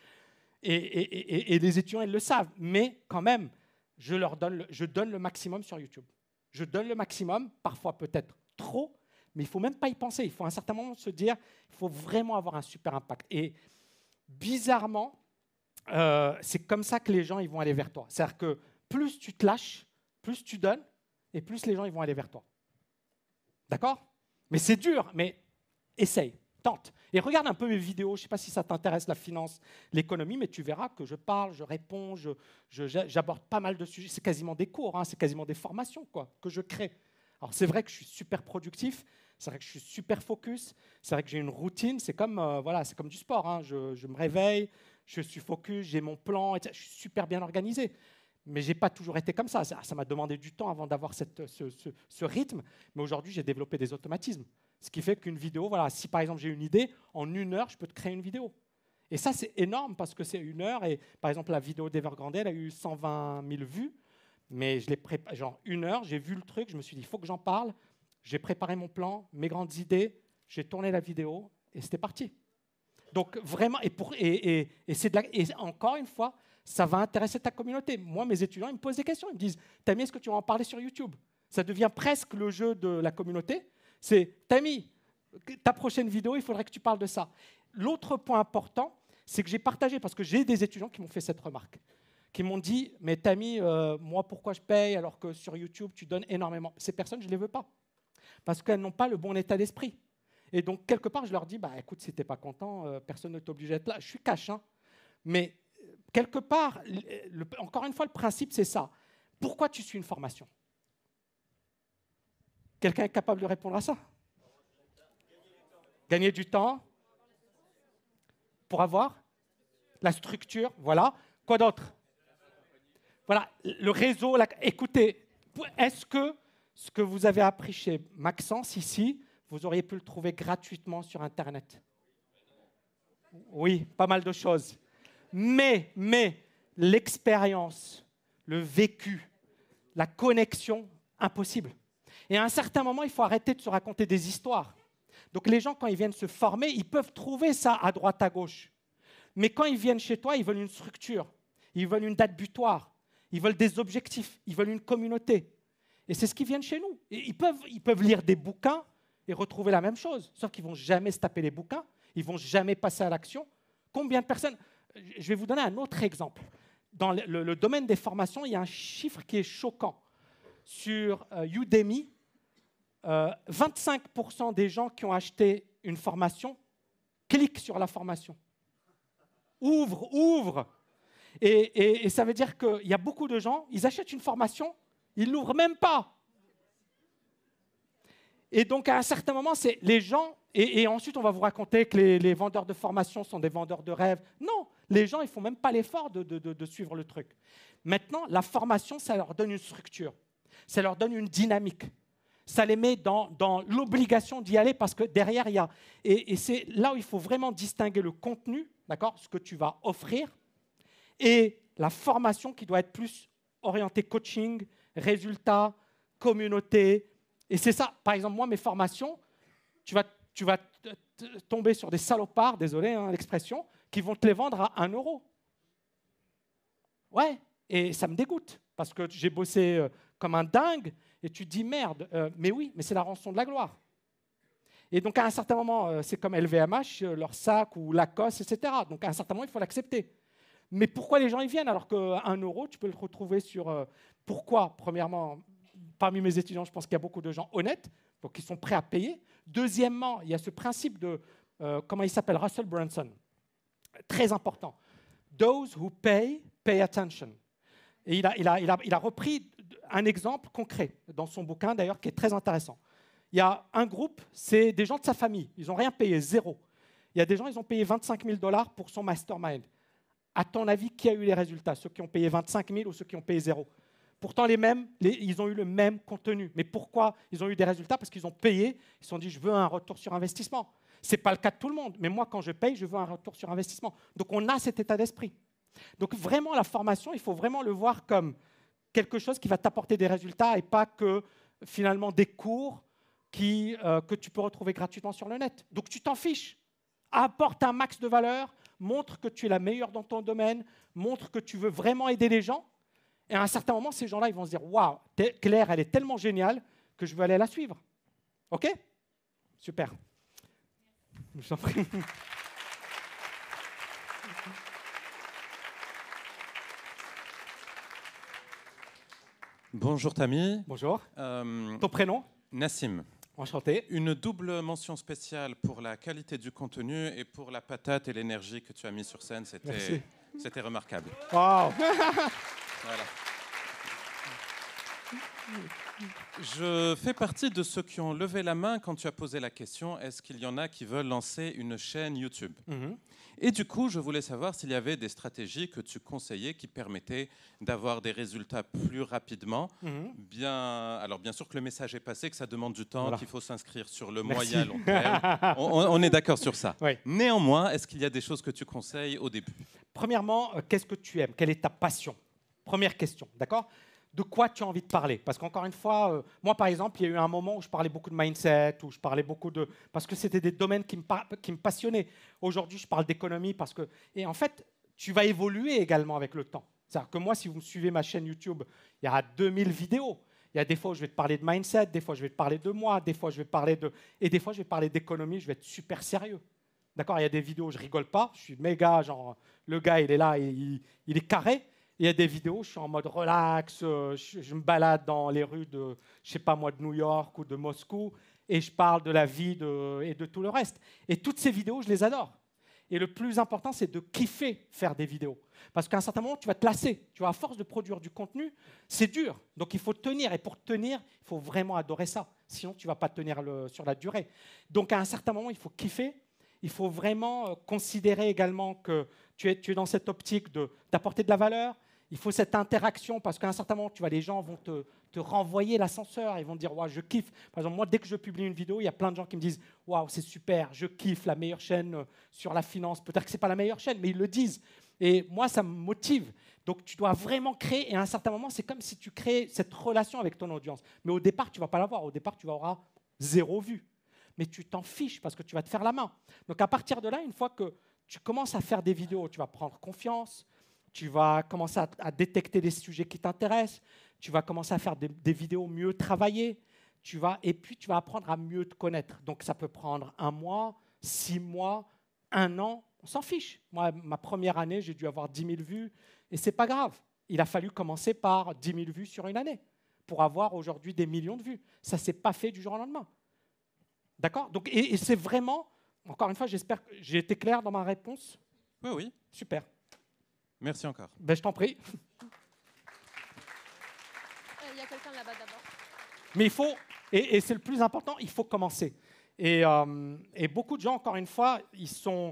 Et les étudiants, ils le savent. Mais quand même, je donne le maximum sur YouTube. Je donne le maximum, parfois peut-être trop, mais il ne faut même pas y penser. Il faut à un certain moment se dire, il faut vraiment avoir un super impact. Et bizarrement, c'est comme ça que les gens ils vont aller vers toi. C'est-à-dire que plus tu te lâches, plus tu donnes, et plus les gens ils vont aller vers toi. D'accord? Mais c'est dur, mais essaye, tente. Et regarde un peu mes vidéos, je ne sais pas si ça t'intéresse, la finance, l'économie, mais tu verras que je parle, je réponds, j'aborde pas mal de sujets. C'est quasiment des cours, hein, c'est quasiment des formations quoi, que je crée. Alors c'est vrai que je suis super productif, c'est vrai que je suis super focus, c'est vrai que j'ai une routine, c'est comme, voilà, c'est comme du sport. Hein, je me réveille, je suis focus, j'ai mon plan, etc. Je suis super bien organisé. Mais je n'ai pas toujours été comme ça. Ça m'a demandé du temps avant d'avoir ce rythme. Mais aujourd'hui, j'ai développé des automatismes. Ce qui fait qu'une vidéo, voilà, si par exemple j'ai une idée, en 1 heure, je peux te créer une vidéo. Et ça, c'est énorme parce que c'est 1 heure. Et par exemple, la vidéo d'Evergrande, elle a eu 120 000 vues. Mais je l'ai préparé, genre 1 heure, j'ai vu le truc, je me suis dit, il faut que j'en parle. J'ai préparé mon plan, mes grandes idées, j'ai tourné la vidéo et c'était parti. Donc vraiment, et encore une fois, ça va intéresser ta communauté. Moi, mes étudiants, ils me posent des questions. Ils me disent, Tammy, est-ce que tu vas en parler sur YouTube? Ça devient presque le jeu de la communauté. C'est, Tammy, ta prochaine vidéo, il faudrait que tu parles de ça. L'autre point important, c'est que j'ai partagé, parce que j'ai des étudiants qui m'ont fait cette remarque, qui m'ont dit, mais Tammy, moi, pourquoi je paye alors que sur YouTube, tu donnes énormément? Ces personnes, je ne les veux pas, parce qu'elles n'ont pas le bon état d'esprit. Et donc, quelque part, je leur dis, bah, écoute, si tu n'es pas content, personne ne t'oblige à être là. Je suis cash, hein, mais quelque part, encore une fois, le principe, c'est ça. Pourquoi tu suis une formation? Quelqu'un est capable de répondre à ça? Gagner du temps? Pour avoir la structure, voilà. Quoi d'autre? Voilà, le réseau. Écoutez, est-ce que ce que vous avez appris chez Maxence ici, vous auriez pu le trouver gratuitement sur Internet? Oui, pas mal de choses. Mais l'expérience, le vécu, la connexion, impossible. Et à un certain moment, il faut arrêter de se raconter des histoires. Donc les gens, quand ils viennent se former, ils peuvent trouver ça à droite, à gauche. Mais quand ils viennent chez toi, ils veulent une structure, ils veulent une date butoir, ils veulent des objectifs, ils veulent une communauté. Et c'est ce qu'ils viennent chez nous. Et ils peuvent lire des bouquins et retrouver la même chose, sauf qu'ils ne vont jamais se taper les bouquins, ils ne vont jamais passer à l'action. Combien de personnes... Je vais vous donner un autre exemple. Dans le domaine des formations, il y a un chiffre qui est choquant. Sur Udemy, 25% des gens qui ont acheté une formation cliquent sur la formation. Ouvre. Et ça veut dire qu'il y a beaucoup de gens, ils achètent une formation, ils ne l'ouvrent même pas. Et donc, à un certain moment, c'est les gens... Et ensuite, on va vous raconter que les vendeurs de formation sont des vendeurs de rêves. Non, les gens, ils ne font même pas l'effort de suivre le truc. Maintenant, la formation, ça leur donne une structure. Ça leur donne une dynamique. Ça les met dans l'obligation d'y aller parce que derrière, il y a... Et c'est là où il faut vraiment distinguer le contenu, d'accord, ce que tu vas offrir, et la formation qui doit être plus orientée coaching, résultats, communauté. Et c'est ça. Par exemple, moi, mes formations, tu vas tomber sur des salopards, désolé hein, l'expression, qui vont te les vendre à 1 euro. Ouais, et ça me dégoûte, parce que j'ai bossé comme un dingue, et tu te dis merde, mais oui, mais c'est la rançon de la gloire. Et donc à un certain moment, c'est comme LVMH, leur sac ou Lacoste, etc. Donc à un certain moment, il faut l'accepter. Mais pourquoi les gens y viennent alors qu'un euro, tu peux le retrouver sur... pourquoi, premièrement, parmi mes étudiants, je pense qu'il y a beaucoup de gens honnêtes, donc qui sont prêts à payer. Deuxièmement, il y a ce principe de... comment il s'appelle, Russell Brunson. Très important. Those who pay, pay attention. Et il a repris un exemple concret dans son bouquin, d'ailleurs, qui est très intéressant. Il y a un groupe, c'est des gens de sa famille. Ils n'ont rien payé, zéro. Il y a des gens, ils ont payé 25 000 $ pour son mastermind. À ton avis, qui a eu les résultats? Ceux qui ont payé 25 000 ou ceux qui ont payé zéro? Pourtant, ils ont eu le même contenu. Mais pourquoi ils ont eu des résultats? Parce qu'ils ont payé, ils se sont dit, je veux un retour sur investissement. Ce n'est pas le cas de tout le monde, mais moi, quand je paye, je veux un retour sur investissement. Donc, on a cet état d'esprit. Donc, vraiment, la formation, il faut vraiment le voir comme quelque chose qui va t'apporter des résultats et pas que, finalement, des cours que tu peux retrouver gratuitement sur le net. Donc, tu t'en fiches. Apporte un max de valeur, montre que tu es la meilleure dans ton domaine, montre que tu veux vraiment aider les gens. Et à un certain moment, ces gens-là, ils vont se dire « Waouh, Claire, elle est tellement géniale que je veux aller la suivre. » OK? Super. Je vous en prie. Bonjour Tammy. Bonjour. Ton prénom? Nassim. Enchanté. Une double mention spéciale pour la qualité du contenu et pour la patate et l'énergie que tu as mis sur scène. C'était remarquable. Wow. Voilà. Je fais partie de ceux qui ont levé la main quand tu as posé la question, est-ce qu'il y en a qui veulent lancer une chaîne YouTube? Et du coup, je voulais savoir s'il y avait des stratégies que tu conseillais qui permettaient d'avoir des résultats plus rapidement. Alors bien sûr que le message est passé, que ça demande du temps, qu'il faut s'inscrire sur le moyen long terme. On est d'accord sur ça. Oui. Néanmoins, est-ce qu'il y a des choses que tu conseilles au début? Premièrement, qu'est-ce que tu aimes? Quelle est ta passion? Première question, d'accord? De quoi tu as envie de parler? Parce qu'encore une fois, moi par exemple, il y a eu un moment où je parlais beaucoup de mindset, où je parlais beaucoup de... parce que c'était des domaines qui me passionnaient. Aujourd'hui, je parle d'économie parce que... Et en fait, tu vas évoluer également avec le temps. C'est-à-dire que moi, si vous me suivez ma chaîne YouTube, il y a 2000 vidéos. Il y a des fois où je vais te parler de mindset, des fois je vais te parler de moi, des fois je vais parler de... Et des fois je vais parler d'économie, je vais être super sérieux. D'accord? Il y a des vidéos où je rigole pas, je suis méga, genre, le gars, il est là, il est carré. Il y a des vidéos où je suis en mode relax, je me balade dans les rues de, je sais pas moi, de New York ou de Moscou, et je parle de la vie et de tout le reste. Et toutes ces vidéos, je les adore. Et le plus important, c'est de kiffer faire des vidéos. Parce qu'à un certain moment, tu vas te lasser. Tu vois, à force de produire du contenu, c'est dur. Donc il faut tenir. Et pour tenir, il faut vraiment adorer ça. Sinon, tu ne vas pas tenir sur la durée. Donc à un certain moment, il faut kiffer. Il faut vraiment considérer également que tu es dans cette optique d'apporter de la valeur. Il faut cette interaction parce qu'à un certain moment, tu vois, les gens vont te renvoyer l'ascenseur. Ils vont te dire, ouais, je kiffe. Par exemple, moi, dès que je publie une vidéo, il y a plein de gens qui me disent, waouh, c'est super, je kiffe, la meilleure chaîne sur la finance. Peut-être que ce n'est pas la meilleure chaîne, mais ils le disent. Et moi, ça me motive. Donc, tu dois vraiment créer. Et à un certain moment, c'est comme si tu crées cette relation avec ton audience. Mais au départ, tu ne vas pas l'avoir. Au départ, tu auras 0 vue. Mais tu t'en fiches parce que tu vas te faire la main. Donc, à partir de là, une fois que tu commences à faire des vidéos, tu vas prendre confiance. Tu vas commencer à détecter les sujets qui t'intéressent, tu vas commencer à faire des vidéos mieux travaillées, et puis tu vas apprendre à mieux te connaître. Donc ça peut prendre 1 mois, 6 mois, 1 an, on s'en fiche. Moi, ma première année, j'ai dû avoir 10 000 vues, et ce n'est pas grave. Il a fallu commencer par 10 000 vues sur une année pour avoir aujourd'hui des millions de vues. Ça ne s'est pas fait du jour au lendemain. D'accord? Donc, et c'est vraiment, encore une fois, j'espère que j'ai été clair dans ma réponse. Oui, oui. Super. Merci encore. Ben, je t'en prie. Il y a quelqu'un là-bas d'abord. Mais il faut, et c'est le plus important, il faut commencer. Et beaucoup de gens, encore une fois, ils sont,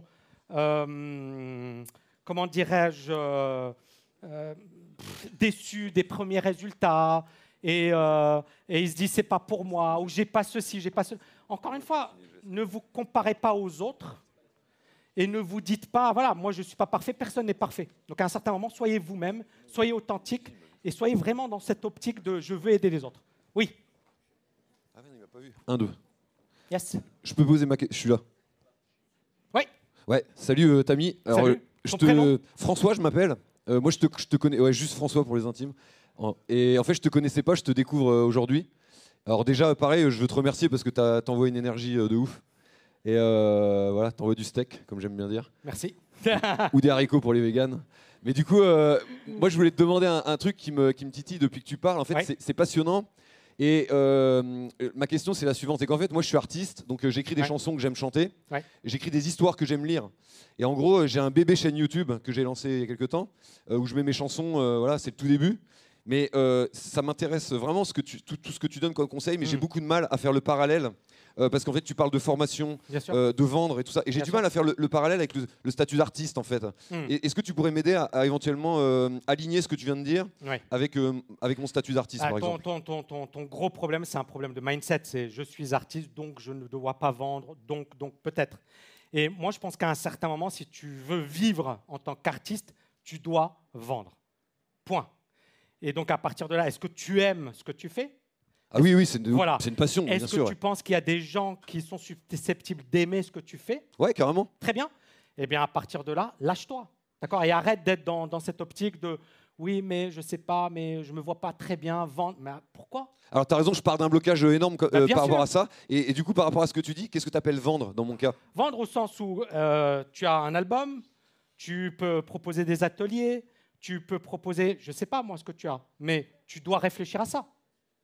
comment dirais-je, déçus des premiers résultats. Et ils se disent, c'est pas pour moi, ou j'ai pas ceci, j'ai pas cela. Encore une fois, ne vous comparez pas aux autres. Et ne vous dites pas, voilà, moi je ne suis pas parfait, personne n'est parfait. Donc à un certain moment, soyez vous-même, soyez authentique et soyez vraiment dans cette optique de je veux aider les autres. Oui. Ah mais il m'a pas vu. 1, 2. Yes. Je peux poser ma question? Je suis là. Oui. Ouais. Salut Tammy. Alors, salut. Ton prénom? François, je m'appelle. Moi, je te connais, ouais, juste François pour les intimes. Et en fait, je te connaissais pas, je te découvre aujourd'hui. Alors déjà, pareil, je veux te remercier parce que t'envoies une énergie de ouf. Et voilà, t'envoies du steak, comme j'aime bien dire. Merci. Ou des haricots pour les véganes. Mais du coup, moi, je voulais te demander un truc qui me titille depuis que tu parles. En fait, Ouais. c'est passionnant. Et ma question, c'est la suivante. C'est qu'en fait, moi, je suis artiste, donc j'écris des Ouais. chansons que j'aime chanter. Ouais. J'écris des histoires que j'aime lire. Et en gros, j'ai un bébé chaîne YouTube que j'ai lancé il y a quelques temps, où je mets mes chansons. Voilà, c'est le tout début. Mais ça m'intéresse vraiment tout ce que tu donnes comme conseil, mais j'ai beaucoup de mal à faire le parallèle. Parce qu'en fait, tu parles de formation, Bien sûr. de vendre et tout ça. Et j'ai Bien du sûr. mal à faire le parallèle avec le statut d'artiste, en fait. Est-ce que tu pourrais m'aider à éventuellement aligner ce que tu viens de dire Ouais. avec mon statut d'artiste, par exemple? Ton gros problème, c'est un problème de mindset. C'est je suis artiste, donc je ne dois pas vendre, donc peut-être. Et moi, je pense qu'à un certain moment, si tu veux vivre en tant qu'artiste, tu dois vendre. Point. Et donc, à partir de là, est-ce que tu aimes ce que tu fais? Ah oui, c'est Voilà. une passion, bien Est-ce que sûr. tu penses qu'il y a des gens qui sont susceptibles d'aimer ce que tu fais? Ouais, carrément. Très bien. Eh bien, à partir de là, lâche-toi. D'accord? Et arrête d'être dans cette optique de oui, mais je ne sais pas, mais je ne me vois pas très bien vendre. Mais pourquoi? Alors, tu as raison, je pars d'un blocage énorme Bien par sûr. rapport à ça. Et du coup, par rapport à ce que tu dis, qu'est-ce que tu appelles vendre dans mon cas? Vendre au sens où tu as un album, tu peux proposer des ateliers, tu peux proposer, je ne sais pas moi ce que tu as, mais tu dois réfléchir à ça.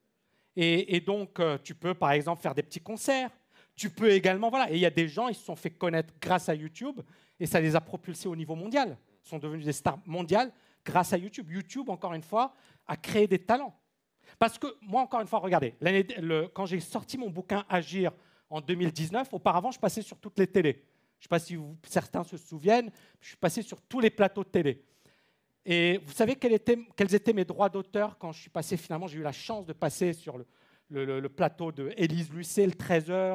Et donc, tu peux par exemple faire des petits concerts. Tu peux également, voilà, et il y a des gens, ils se sont fait connaître grâce à YouTube et ça les a propulsés au niveau mondial. Ils sont devenus des stars mondiales grâce à YouTube. YouTube, encore une fois, a créé des talents. Parce que moi, encore une fois, regardez, quand j'ai sorti mon bouquin Agir en 2019, auparavant, je passais sur toutes les télés. Je ne sais pas si certains se souviennent, je suis passé sur tous les plateaux de télé. Et vous savez quels étaient mes droits d'auteur quand je suis passé finalement? J'ai eu la chance de passer sur le plateau de Élise Lucet, le 13h,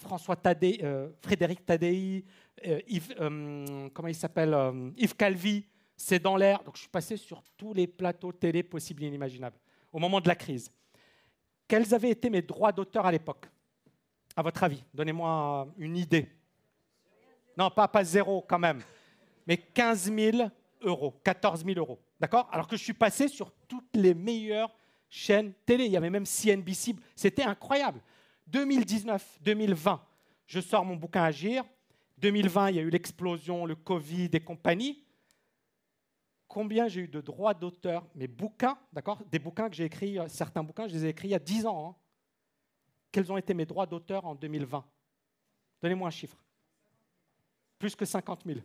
Frédéric Tadei, Yves, comment il s'appelle, Yves Calvi, C'est dans l'air. Donc je suis passé sur tous les plateaux télé possibles et inimaginables au moment de la crise. Quels avaient été mes droits d'auteur à l'époque? À votre avis, donnez-moi une idée. Non, pas zéro quand même, mais 15 000 euros, 14 000 euros. D'accord? Alors que je suis passé sur toutes les meilleures chaînes télé. Il y avait même CNBC. C'était incroyable. 2019, 2020, je sors mon bouquin Agir. 2020, il y a eu l'explosion, le Covid et compagnie. Combien j'ai eu de droits d'auteur? Mes bouquins, d'accord? Des bouquins que j'ai écrits, certains bouquins, je les ai écrits il y a 10 ans. Hein. Quels ont été mes droits d'auteur en 2020? Donnez-moi un chiffre. Plus que 50 000.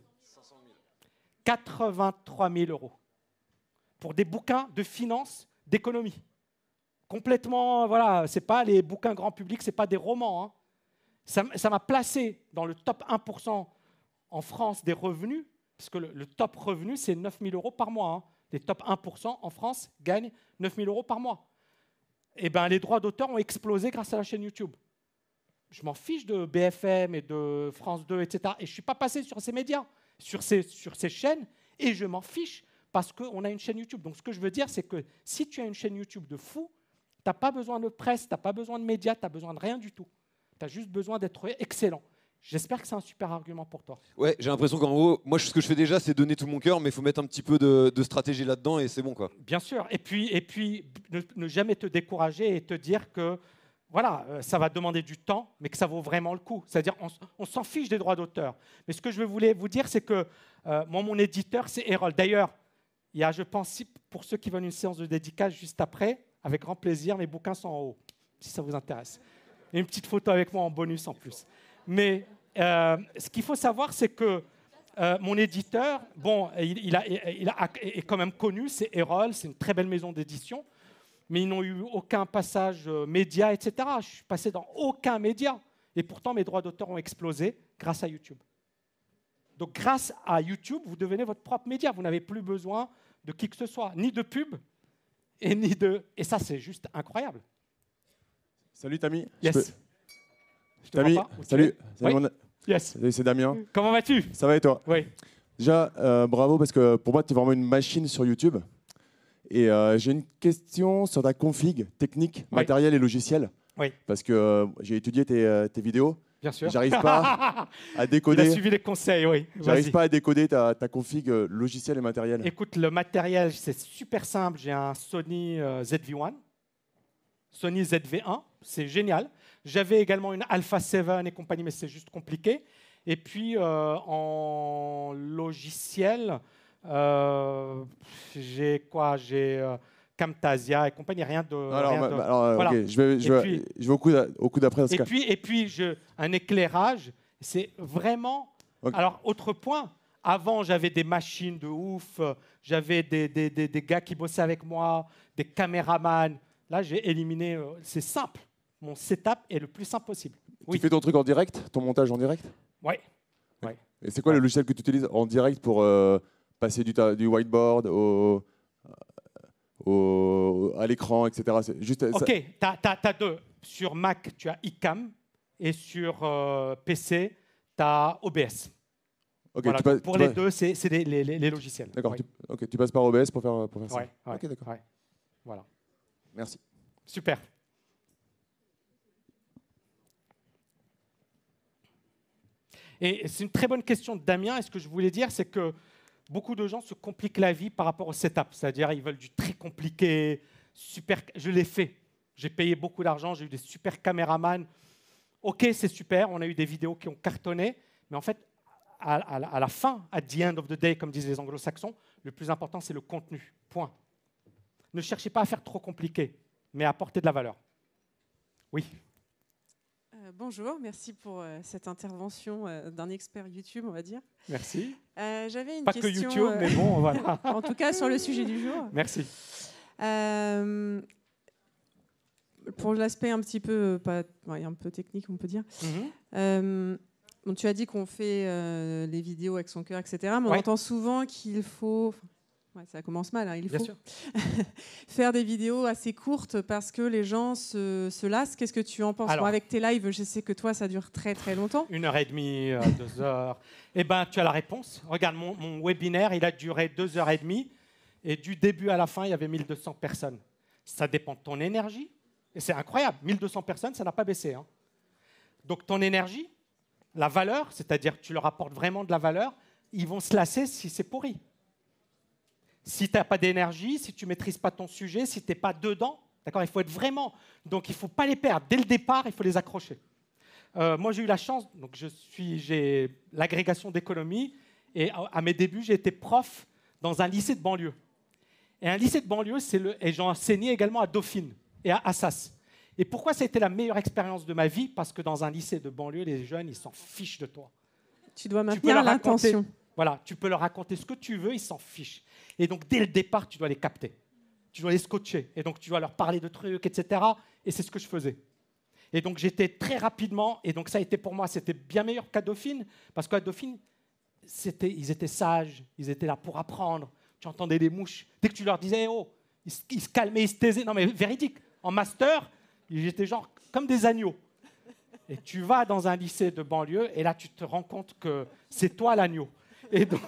83 000 euros. Pour des bouquins de finance, d'économie. Complètement, voilà, ce n'est pas les bouquins grand public, ce n'est pas des romans. Hein. Ça m'a placé dans le top 1% en France des revenus, parce que le top revenu, c'est 9 000 euros par mois. Hein. Les top 1% en France gagnent 9 000 euros par mois. Eh bien, les droits d'auteur ont explosé grâce à la chaîne YouTube. Je m'en fiche de BFM et de France 2, etc. Et je ne suis pas passé sur ces médias, sur ces chaînes, et je m'en fiche parce qu'on a une chaîne YouTube. Donc, ce que je veux dire, c'est que si tu as une chaîne YouTube de fou, tu n'as pas besoin de presse, tu n'as pas besoin de médias, tu n'as besoin de rien du tout. Tu as juste besoin d'être excellent. J'espère que c'est un super argument pour toi. Ouais, j'ai l'impression qu'en gros, moi, ce que je fais déjà, c'est donner tout mon cœur, mais il faut mettre un petit peu de stratégie là-dedans et c'est bon, quoi. Bien sûr. Et puis ne jamais te décourager et te dire que voilà, ça va demander du temps, mais que ça vaut vraiment le coup. C'est-à-dire, on s'en fiche des droits d'auteur. Mais ce que je voulais vous dire, c'est que moi, mon éditeur, c'est Erol. D'ailleurs, il y a, je pense, pour ceux qui veulent une séance de dédicace juste après, avec grand plaisir, mes bouquins sont en haut, si ça vous intéresse. Et une petite photo avec moi en bonus en plus. Mais ce qu'il faut savoir, c'est que mon éditeur, bon, il est quand même connu, c'est Erol, c'est une très belle maison d'édition, mais ils n'ont eu aucun passage média, etc. Je suis passé dans aucun média. Et pourtant, mes droits d'auteur ont explosé grâce à YouTube. Donc, grâce à YouTube, vous devenez votre propre média. Vous n'avez plus besoin de qui que ce soit, ni de pub, et ça, c'est juste incroyable. Salut, Tami. Yes. Tami, salut. Oui. Yes. Salut, c'est Damien. Comment vas-tu? Ça va et toi? Oui. Déjà, bravo, parce que pour moi, tu es vraiment une machine sur YouTube. Et j'ai une question sur ta config technique, matériel et logiciel. Oui. Parce que j'ai étudié tes vidéos Bien sûr. J'arrive pas à décoder. Il a suivi les conseils, oui. J'arrive pas à décoder ta config logiciel et matériel. Écoute, le matériel, c'est super simple. J'ai un Sony ZV-1, Sony ZV-1, c'est génial. J'avais également une Alpha 7 et compagnie, mais c'est juste compliqué. Et puis, en logiciel, j'ai quoi? J'ai Camtasia et compagnie, rien de... voilà. Okay. Je vais au coup d'après. Et puis un éclairage, c'est vraiment... Okay. Alors, autre point, avant, j'avais des machines de ouf, j'avais des gars qui bossaient avec moi, des caméramans. Là, j'ai éliminé... c'est simple. Mon setup est le plus simple possible. Tu fais ton truc en direct, ton montage en direct? Oui. Et c'est quoi le logiciel que tu utilises en direct pour passer du whiteboard à l'écran, etc. Juste, ok, tu as deux. Sur Mac, tu as iCam et sur PC, tu as OBS. Okay, voilà, pour les deux, c'est les logiciels. D'accord, tu passes par OBS pour faire ça. Ouais, ok, d'accord. Ouais. Voilà. Merci. Super. Et c'est une très bonne question de Damien. Et ce que je voulais dire, c'est que beaucoup de gens se compliquent la vie par rapport au setup. C'est-à-dire, ils veulent du très compliqué, super. Je l'ai fait. J'ai payé beaucoup d'argent, j'ai eu des super caméramans. Ok, c'est super, on a eu des vidéos qui ont cartonné. Mais en fait, à la fin, at the end of the day, comme disent les anglo-saxons, le plus important, c'est le contenu. Point. Ne cherchez pas à faire trop compliqué, mais à apporter de la valeur. Oui. Bonjour, merci pour cette intervention d'un expert YouTube, on va dire. Merci. J'avais une pas question. Pas que YouTube, mais bon, voilà. En tout cas, sur le sujet du jour. Merci. Pour l'aspect un petit peu, un peu technique, on peut dire. Bon, tu as dit qu'on fait les vidéos avec son cœur, etc. Mais on entend souvent qu'il faut... ça commence mal, hein, il faut faire des vidéos assez courtes parce que les gens se lassent. Qu'est-ce que tu en penses? Alors, avec tes lives, je sais que toi, ça dure très très longtemps. 1h30, 2 heures. Eh bien, tu as la réponse. Regarde, mon webinaire, il a duré 2h30 et du début à la fin, il y avait 1200 personnes. Ça dépend de ton énergie. Et c'est incroyable, 1200 personnes, ça n'a pas baissé. Hein. Donc ton énergie, la valeur, c'est-à-dire que tu leur apportes vraiment de la valeur, ils vont se lasser si c'est pourri. Si tu n'as pas d'énergie, si tu ne maîtrises pas ton sujet, si tu n'es pas dedans, d'accord, il faut être vraiment... Donc, il ne faut pas les perdre. Dès le départ, il faut les accrocher. Moi, j'ai eu la chance, donc j'ai l'agrégation d'économie, et à mes débuts, j'ai été prof dans un lycée de banlieue. Et un lycée de banlieue, et j'ai enseigné également à Dauphine et à Assas. Et pourquoi ça a été la meilleure expérience de ma vie? Parce que dans un lycée de banlieue, les jeunes, ils s'en fichent de toi. Tu dois maintenir l'intention. Voilà, tu peux leur raconter ce que tu veux, ils s'en fichent. Et donc, dès le départ, tu dois les capter. Tu dois les scotcher. Et donc, tu dois leur parler de trucs, etc. Et c'est ce que je faisais. Et donc, j'étais très rapidement... Et donc, ça a été pour moi, c'était bien meilleur qu'à Dauphine. Parce qu'à Dauphine, ils étaient sages. Ils étaient là pour apprendre. Tu entendais des mouches. Dès que tu leur disais, oh, ils se calmaient, ils se taisaient. Non, mais véridique. En master, ils étaient genre comme des agneaux. Et tu vas dans un lycée de banlieue, et là, tu te rends compte que c'est toi l'agneau. Et donc,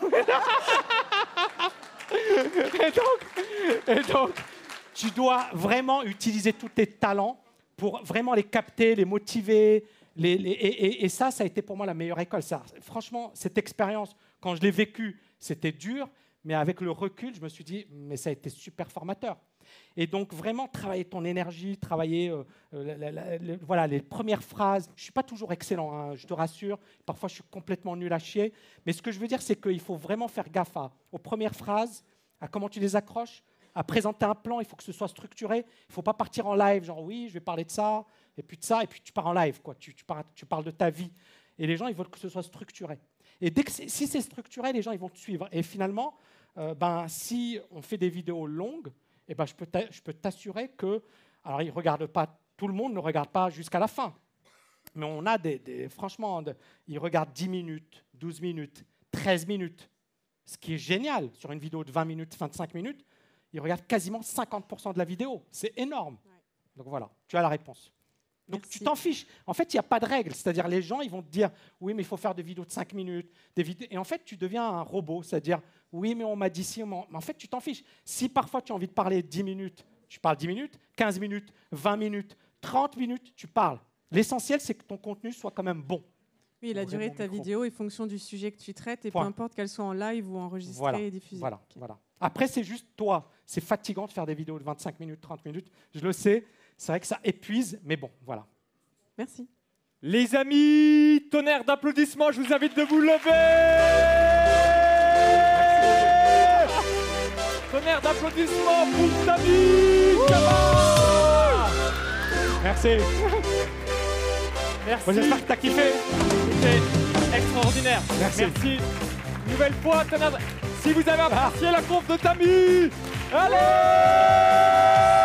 tu dois vraiment utiliser tous tes talents pour vraiment les capter, les motiver. Et ça a été pour moi la meilleure école. Ça, franchement, cette expérience, quand je l'ai vécue, c'était dur. Mais avec le recul, je me suis dit, mais ça a été super formateur. Et donc, vraiment, travailler ton énergie, travailler voilà, les premières phrases. Je ne suis pas toujours excellent, hein, je te rassure. Parfois, je suis complètement nul à chier. Mais ce que je veux dire, c'est qu'il faut vraiment faire gaffe aux premières phrases, à comment tu les accroches, à présenter un plan. Il faut que ce soit structuré. Il ne faut pas partir en live, genre oui, je vais parler de ça, et puis tu pars en live. Quoi. Tu parles de ta vie. Et les gens, ils veulent que ce soit structuré. Et si c'est structuré, les gens ils vont te suivre. Et finalement, si on fait des vidéos longues, je peux t'assurer que... Alors, tout le monde ne regarde pas jusqu'à la fin. Mais on a franchement, ils regardent 10 minutes, 12 minutes, 13 minutes. Ce qui est génial. Sur une vidéo de 20 minutes, 25 minutes, ils regardent quasiment 50% de la vidéo. C'est énorme. Ouais. Donc voilà, tu as la réponse. Donc tu t'en fiches. En fait, il n'y a pas de règle. C'est-à-dire, les gens, ils vont te dire, oui, mais il faut faire des vidéos de 5 minutes. Et en fait, tu deviens un robot. C'est-à-dire, oui, mais on m'a dit si. Mais en fait, tu t'en fiches. Si parfois, tu as envie de parler 10 minutes, tu parles 10 minutes, 15 minutes, 20 minutes, 30 minutes, tu parles. L'essentiel, c'est que ton contenu soit quand même bon. Oui, la durée de ta vidéo est fonction du sujet que tu traites et peu importe qu'elle soit en live ou enregistrée et diffusée. Voilà. Après, c'est juste toi. C'est fatigant de faire des vidéos de 25 minutes, 30 minutes. Je le sais. C'est vrai que ça épuise, mais bon, voilà. Merci. Les amis, tonnerre d'applaudissements, je vous invite de vous lever. Tonnerre d'applaudissements pour Samy Camara. Merci. Merci. Bon, j'espère que tu as kiffé. C'était extraordinaire. Merci. Nouvelle fois, tonnerre. Si vous avez apprécié la conf de Tami, allez.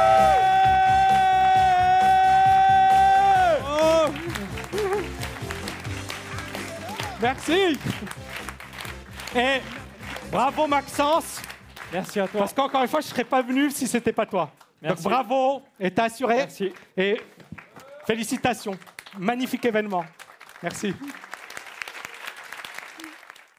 Merci. Et bravo Maxence. Merci à toi. Parce qu'encore une fois, je ne serais pas venu si ce n'était pas toi. Merci. Donc bravo, et t'as assuré. Merci. Et félicitations. Magnifique événement. Merci.